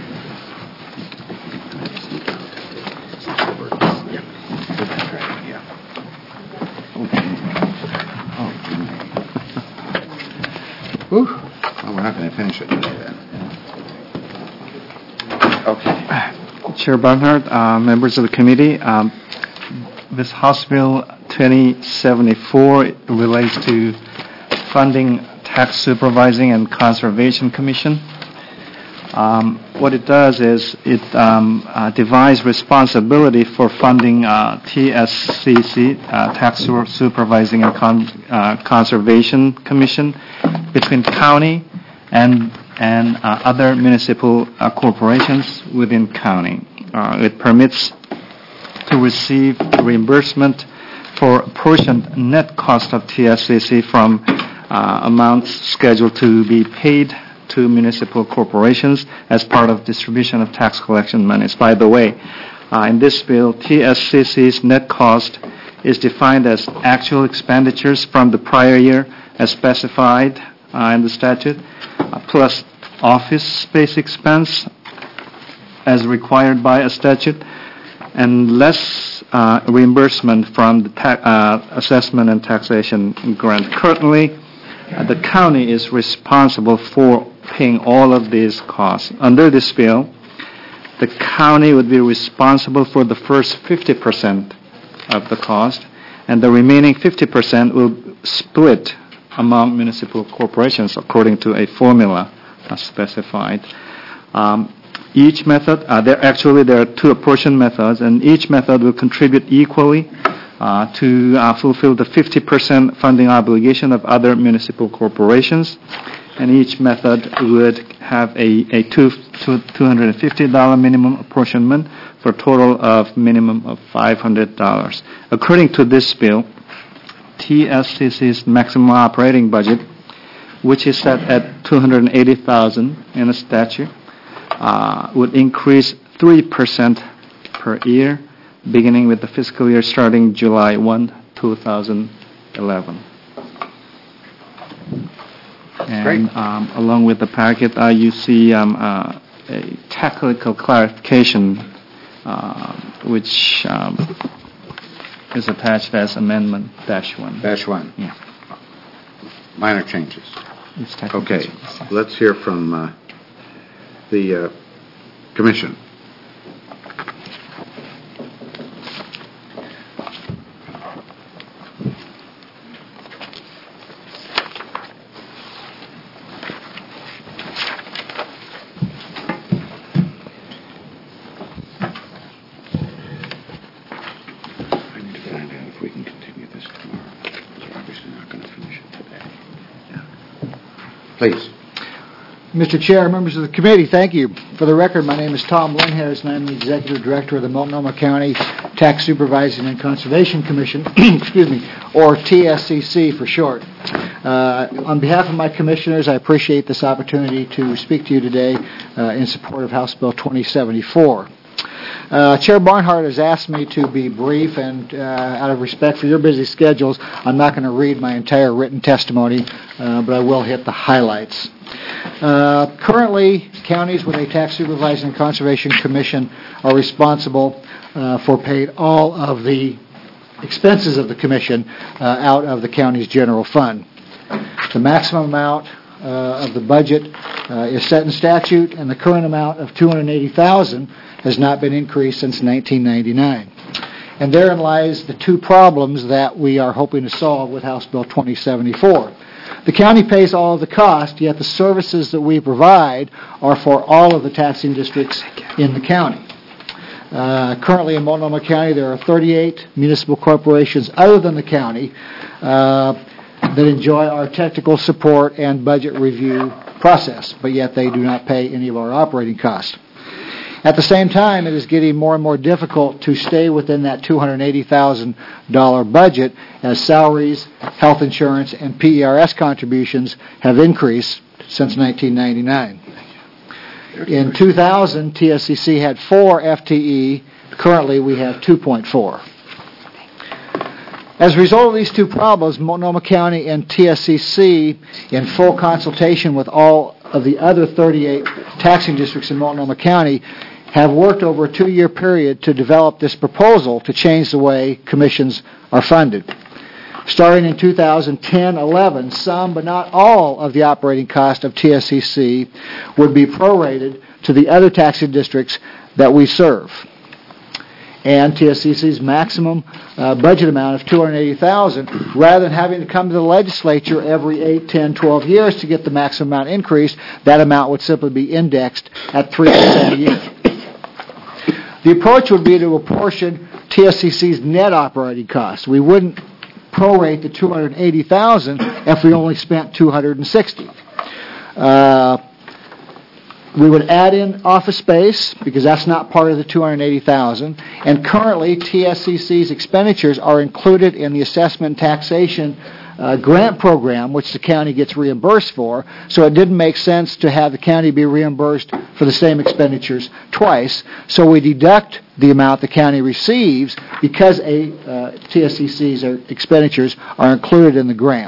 Whew. Well, we're not going to finish it today then. Okay. Chair Barnhart, uh, members of the committee, um, this House Bill twenty seventy-four relates to funding Tax Supervising and Conservation Commission. Um, what it does is it um, uh, divides responsibility for funding uh, T S C C, uh, Tax Su- Supervising and Con- uh, Conservation Commission, between county and and uh, other municipal uh, corporations within county. Uh, it permits to receive reimbursement for apportioned net cost of T S C C from uh, amounts scheduled to be paid to municipal corporations as part of distribution of tax collection monies. By the way, uh, in this bill, T S C C's net cost is defined as actual expenditures from the prior year as specified uh, in the statute, uh, plus office space expense as required by a statute, and less uh, reimbursement from the ta- uh, assessment and taxation grant. Currently, uh, the county is responsible for paying all of these costs. Under this bill, the county would be responsible for the first fifty percent of the cost, and the remaining fifty percent will split among municipal corporations according to a formula uh, specified. Um, each method, uh, there actually there are two apportion methods, and each method will contribute equally uh, to uh, fulfill the fifty percent funding obligation of other municipal corporations. And each method would have a, a two, two, two hundred fifty dollars minimum apportionment for a total of minimum of five hundred dollars. According to this bill, T S C C's maximum operating budget, which is set at two hundred eighty thousand dollars in a statute, uh, would increase three percent per year, beginning with the fiscal year starting July first, two thousand eleven. And um, along with the packet, uh, you see um, uh, a technical clarification, uh, which um, is attached as amendment dash one. Dash one. Yeah. Minor changes. It's technical. Okay. Let's hear from uh, the uh, commission. Please. Mister Chair, members of the committee, thank you. For the record, my name is Tom Linhairs, and I'm the Executive Director of the Multnomah County Tax Supervising and Conservation Commission, excuse me, or T S C C for short. Uh, on behalf of my commissioners, I appreciate this opportunity to speak to you today uh, in support of House Bill twenty seventy-four. Uh, Chair Barnhart has asked me to be brief, and uh, out of respect for your busy schedules, I'm not going to read my entire written testimony, uh, but I will hit the highlights. Uh, currently, counties with a Tax Supervising and Conservation Commission are responsible uh, for paying all of the expenses of the commission uh, out of the county's general fund. The maximum amount uh, of the budget uh, is set in statute, and the current amount of two hundred eighty thousand dollars has not been increased since nineteen ninety-nine. And therein lies the two problems that we are hoping to solve with House Bill twenty seventy-four. The county pays all of the cost, yet the services that we provide are for all of the taxing districts in the county. Uh, currently in Multnomah County, there are thirty-eight municipal corporations other than the county uh, that enjoy our technical support and budget review process, but yet they do not pay any of our operating costs. At the same time, it is getting more and more difficult to stay within that two hundred eighty thousand dollars budget as salaries, health insurance, and P E R S contributions have increased since nineteen ninety-nine. In two thousand, T S C C had four F T E. Currently, we have two point four. As a result of these two problems, Multnomah County and T S C C, in full consultation with all of the other thirty-eight taxing districts in Multnomah County, have worked over a two-year period to develop this proposal to change the way commissions are funded. Starting in two thousand ten eleven, some but not all of the operating cost of T S C C would be prorated to the other taxing districts that we serve. And T S C C's maximum uh, budget amount of two hundred eighty thousand dollars, rather than having to come to the legislature every eight, ten, twelve years to get the maximum amount increased, that amount would simply be indexed at three percent a year. The approach would be to apportion T S C C's net operating costs. We wouldn't prorate the two hundred eighty thousand dollars if we only spent two hundred sixty thousand dollars. Uh, we would add in office space because that's not part of the two hundred eighty thousand dollars. And currently, T S C C's expenditures are included in the assessment and taxation Uh, grant program, which the county gets reimbursed for, so it didn't make sense to have the county be reimbursed for the same expenditures twice. So we deduct the amount the county receives because a uh, T S C C's expenditures are included in the grant.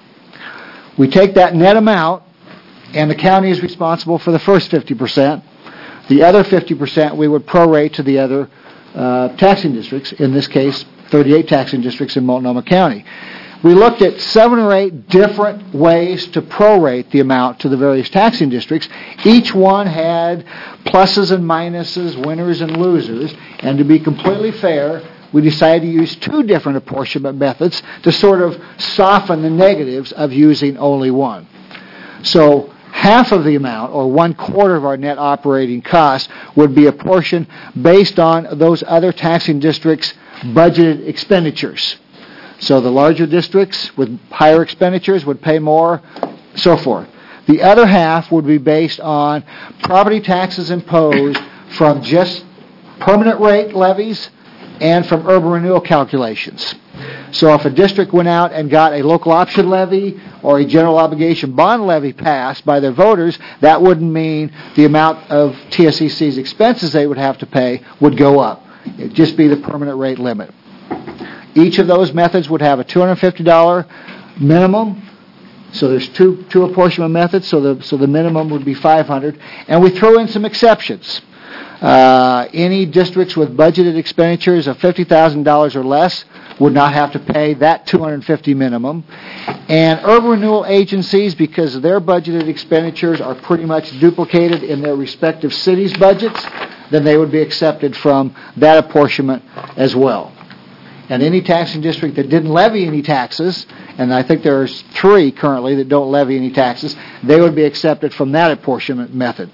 We take that net amount, and the county is responsible for the first fifty percent. The other fifty percent we would prorate to the other uh, taxing districts, in this case, thirty-eight taxing districts in Multnomah County. We looked at seven or eight different ways to prorate the amount to the various taxing districts. Each one had pluses and minuses, winners and losers. And to be completely fair, we decided to use two different apportionment methods to sort of soften the negatives of using only one. So half of the amount, or one quarter of our net operating costs, would be apportioned based on those other taxing districts' budgeted expenditures. So the larger districts with higher expenditures would pay more, so forth. The other half would be based on property taxes imposed from just permanent rate levies and from urban renewal calculations. So if a district went out and got a local option levy or a general obligation bond levy passed by their voters, that wouldn't mean the amount of T S C C's expenses they would have to pay would go up. It'd just be the permanent rate limit. Each of those methods would have a two hundred fifty dollars minimum. So there's two two apportionment methods, so the so the minimum would be five hundred dollars. And we throw in some exceptions. Uh, any districts with budgeted expenditures of fifty thousand dollars or less would not have to pay that two hundred fifty dollars minimum. And urban renewal agencies, because their budgeted expenditures are pretty much duplicated in their respective cities' budgets, then they would be accepted from that apportionment as well. And any taxing district that didn't levy any taxes, and I think there's three currently that don't levy any taxes, they would be accepted from that apportionment method.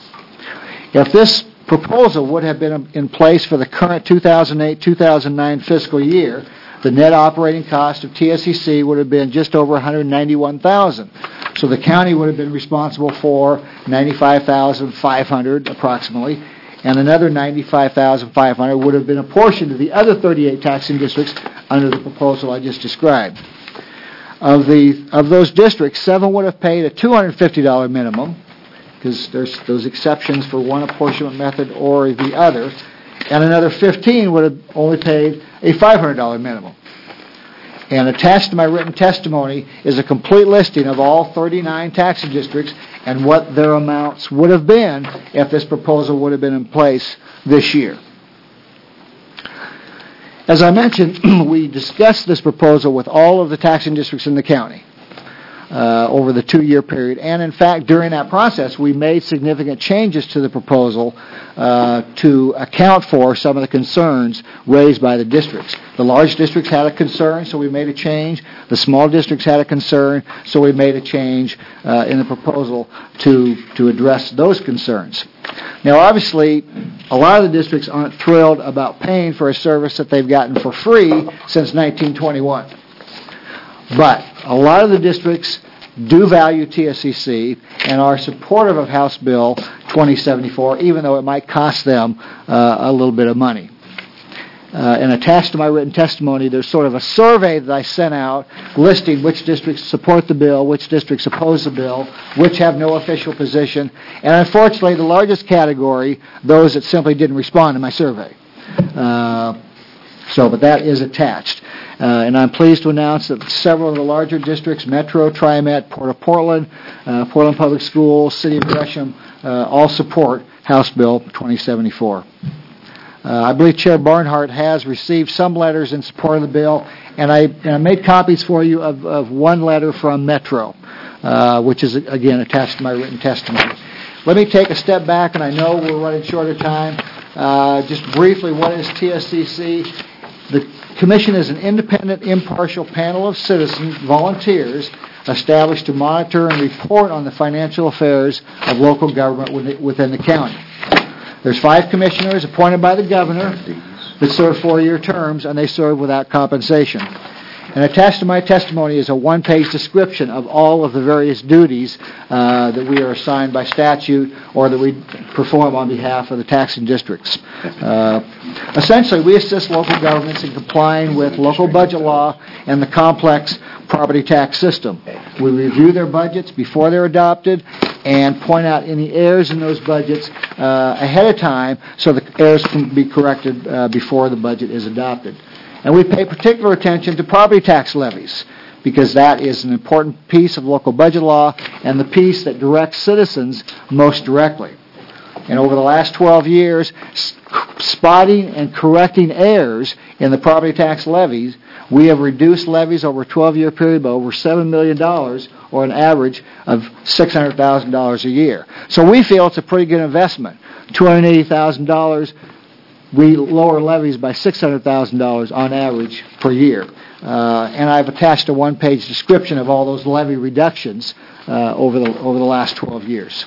If this proposal would have been in place for the current two thousand eight two thousand nine fiscal year, the net operating cost of T S C C would have been just over one hundred ninety-one thousand dollars. So the county would have been responsible for ninety-five thousand five hundred dollars approximately, and another ninety-five thousand five hundred dollars would have been apportioned to the other thirty-eight taxing districts under the proposal I just described. Of the of those districts, seven would have paid a two hundred fifty dollars minimum, because there's those exceptions for one apportionment method or the other, and another fifteen would have only paid a five hundred dollars minimum. And attached to my written testimony is a complete listing of all thirty-nine taxing districts and what their amounts would have been if this proposal would have been in place this year. As I mentioned, we discussed this proposal with all of the taxing districts in the county. uh, over the two-year period. And in fact, during that process, we made significant changes to the proposal uh, to account for some of the concerns raised by the districts. The large districts had a concern, so we made a change. The small districts had a concern, so we made a change uh, in the proposal to, to address those concerns. Now, obviously, a lot of the districts aren't thrilled about paying for a service that they've gotten for free since nineteen twenty-one. But a lot of the districts do value T S C C and are supportive of House Bill twenty seventy-four, even though it might cost them uh, a little bit of money. Uh, and attached to my written testimony, there's sort of a survey that I sent out listing which districts support the bill, which districts oppose the bill, which have no official position. And unfortunately, the largest category, those that simply didn't respond to my survey. Uh, so, but that is attached. Uh, and I'm pleased to announce that several of the larger districts, Metro, TriMet, Port of Portland, uh, Portland Public Schools, City of Gresham, uh, all support House Bill twenty seventy-four. Uh, I believe Chair Barnhart has received some letters in support of the bill, and I, and I made copies for you of, of one letter from Metro, uh, which is, again, attached to my written testimony. Let me take a step back, and I know we're running short of time. Uh, just briefly, what is T S C C? The Commission is an independent, impartial panel of citizens, volunteers, established to monitor and report on the financial affairs of local government within the county. There's five commissioners appointed by the governor that serve four-year terms, and they serve without compensation. And attached to my testimony is a one-page description of all of the various duties uh, that we are assigned by statute or that we perform on behalf of the taxing districts. Uh, essentially, we assist local governments in complying with local budget law and the complex property tax system. We review their budgets before they're adopted and point out any errors in those budgets uh, ahead of time so the errors can be corrected uh, before the budget is adopted. And we pay particular attention to property tax levies because that is an important piece of local budget law and the piece that directs citizens most directly. And over the last twelve years, spotting and correcting errors in the property tax levies, we have reduced levies over a twelve-year period by over seven million dollars, or an average of six hundred thousand dollars a year. So we feel it's a pretty good investment. two hundred eighty thousand dollars, we lower levies by six hundred thousand dollars on average per year. Uh, and I've attached a one-page description of all those levy reductions uh, over the over the last twelve years.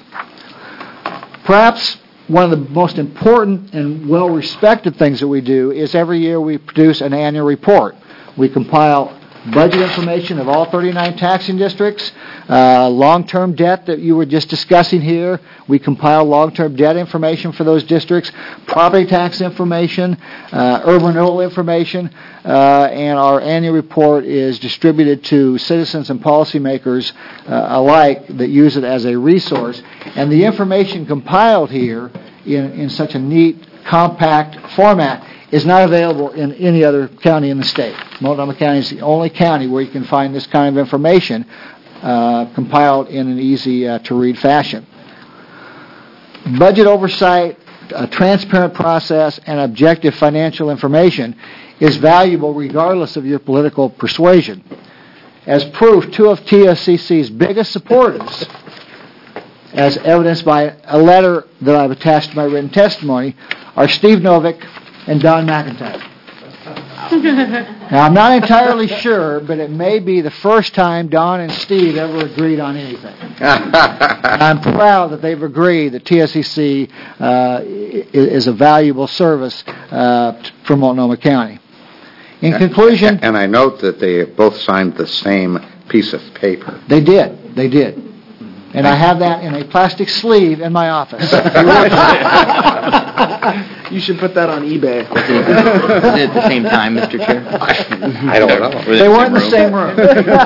Perhaps one of the most important and well-respected things that we do is every year we produce an annual report. We compile budget information of all thirty-nine taxing districts, uh, long-term debt that you were just discussing here. We compile long-term debt information for those districts, property tax information, uh, urban renewal information, uh, and our annual report is distributed to citizens and policymakers uh, alike that use it as a resource. And the information compiled here in, in such a neat, compact format is not available in any other county in the state. Multnomah County is the only county where you can find this kind of information uh, compiled in an easy-to-read uh, fashion. Budget oversight, a transparent process, and objective financial information is valuable regardless of your political persuasion. As proof, two of T S C C's biggest supporters, as evidenced by a letter that I've attached to my written testimony, are Steve Novick and Don McIntyre. Now, I'm not entirely sure, but it may be the first time Don and Steve ever agreed on anything. And I'm proud that they've agreed that T S C C uh, is a valuable service uh, for Multnomah County. In conclusion... And I note that they both signed the same piece of paper. They did. They did. And I have that in a plastic sleeve in my office. You should put that on eBay. Was it, was it at the same time, Mister Chair? I don't know. They weren't in the same room.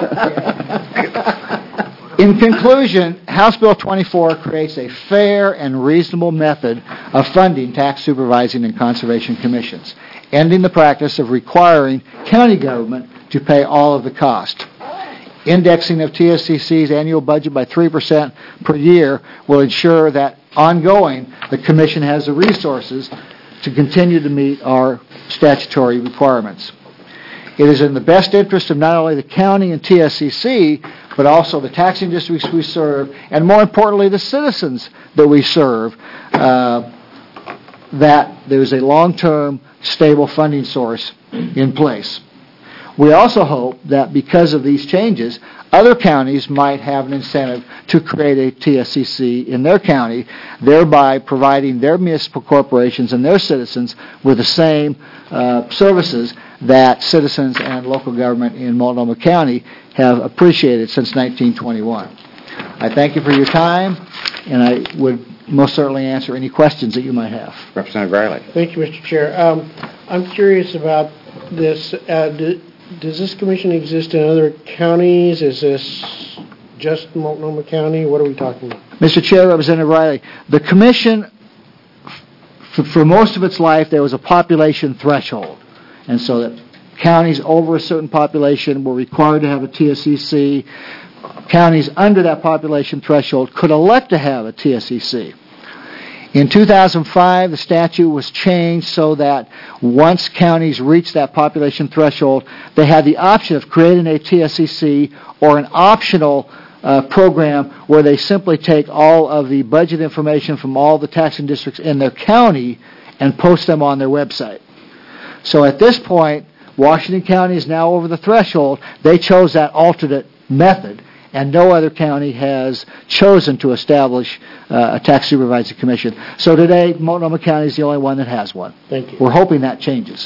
In conclusion, House Bill twenty-four creates a fair and reasonable method of funding tax supervising and conservation commissions, ending the practice of requiring county government to pay all of the cost. Indexing of T S C C's annual budget by three percent per year will ensure that ongoing the Commission has the resources to continue to meet our statutory requirements. It is in the best interest of not only the county and T S C C, but also the taxing districts we serve, and more importantly, the citizens that we serve, uh, that there's a long-term, stable funding source in place. We also hope that because of these changes, other counties might have an incentive to create a T S C C in their county, thereby providing their municipal corporations and their citizens with the same uh, services that citizens and local government in Multnomah County have appreciated since nineteen twenty-one. I thank you for your time, and I would most certainly answer any questions that you might have. Representative Riley. Thank you, Mister Chair. Um, I'm curious about this. Uh, do, does this commission exist in other counties? Is this just Multnomah County? What are we talking about? Mister Chair, Representative Riley, the commission, f- for most of its life, there was a population threshold. And so that counties over a certain population were required to have a T S C C. Counties under that population threshold could elect to have a T S C C. In two thousand five, the statute was changed so that once counties reached that population threshold, they had the option of creating a T S C C or an optional uh, program where they simply take all of the budget information from all the taxing districts in their county and post them on their website. So at this point, Washington County is now over the threshold. They chose that alternate method, and no other county has chosen to establish uh, a tax supervising commission. So today, Multnomah County is the only one that has one. Thank you. We're hoping that changes.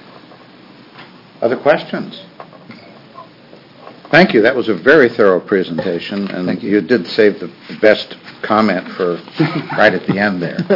Other questions? Thank you. That was a very thorough presentation, and Thank you. you did save the best comment for right at the end there,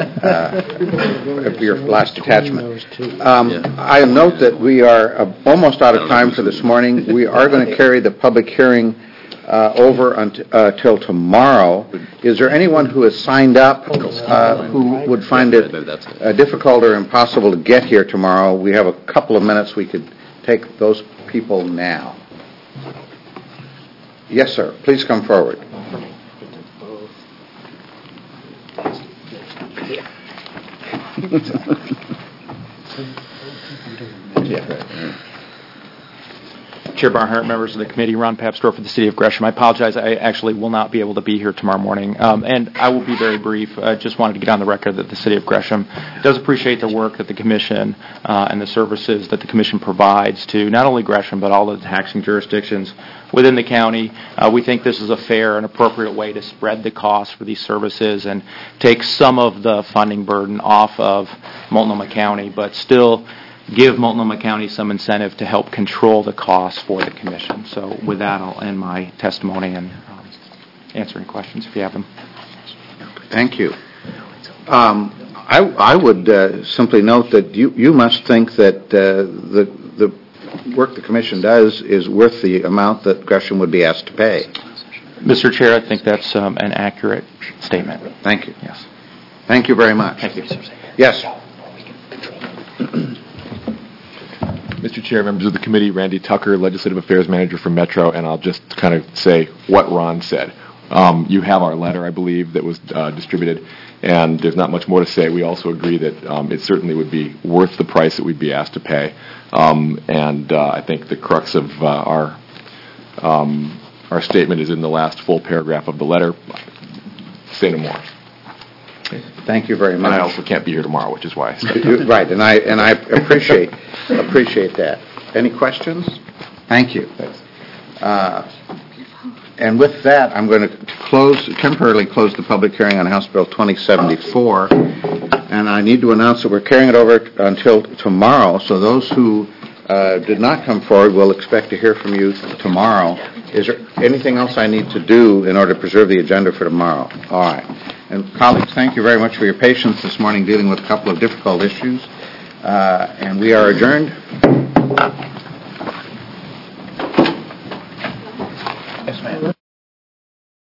uh, your last attachment. Um, I note that we are uh, almost out of time for this morning. We are going to carry the public hearing uh, over until uh, tomorrow. Is there anyone who has signed up uh, who would find it uh, difficult or impossible to get here tomorrow? We have a couple of minutes. We could take those people now. Yes, sir. Please come forward. Chair Barnhart, members of the committee, Ron Papsdorf for the City of Gresham. I apologize. I actually will not be able to be here tomorrow morning, um, and I will be very brief. I just wanted to get on the record that the City of Gresham does appreciate the work that the Commission uh, and the services that the Commission provides to not only Gresham but all the taxing jurisdictions within the county. Uh, we think this is a fair and appropriate way to spread the costs for these services and take some of the funding burden off of Multnomah County, but still give Multnomah County some incentive to help control the costs for the Commission. So with that, I'll end my testimony and um, answer any questions if you have them. Thank you. Um, I, I would uh, simply note that you, you must think that uh, the, the work the Commission does is worth the amount that Gresham would be asked to pay. Mister Chair, I think that's um, an accurate statement. Thank you. Yes. Thank you very much. Thank you. Yes. Mister Chair, members of the committee, Randy Tucker, Legislative Affairs Manager for Metro, and I'll just kind of say what Ron said. Um, you have our letter, I believe, that was uh, distributed, and there's not much more to say. We also agree that um, it certainly would be worth the price that we'd be asked to pay, um, and uh, I think the crux of uh, our um, our statement is in the last full paragraph of the letter. Say no more. Thank you very much. And I also can't be here tomorrow, which is why I stepped out. Right, and I and I appreciate appreciate that. Any questions? Thank you. Uh, and with that, I'm going to close temporarily close the public hearing on House Bill twenty seventy-four, and I need to announce that we're carrying it over until tomorrow. So those who uh, did not come forward will expect to hear from you tomorrow. Is there anything else I need to do in order to preserve the agenda for tomorrow? All right. And colleagues, thank you very much for your patience this morning dealing with a couple of difficult issues. Uh, and we are adjourned. Yes, ma'am.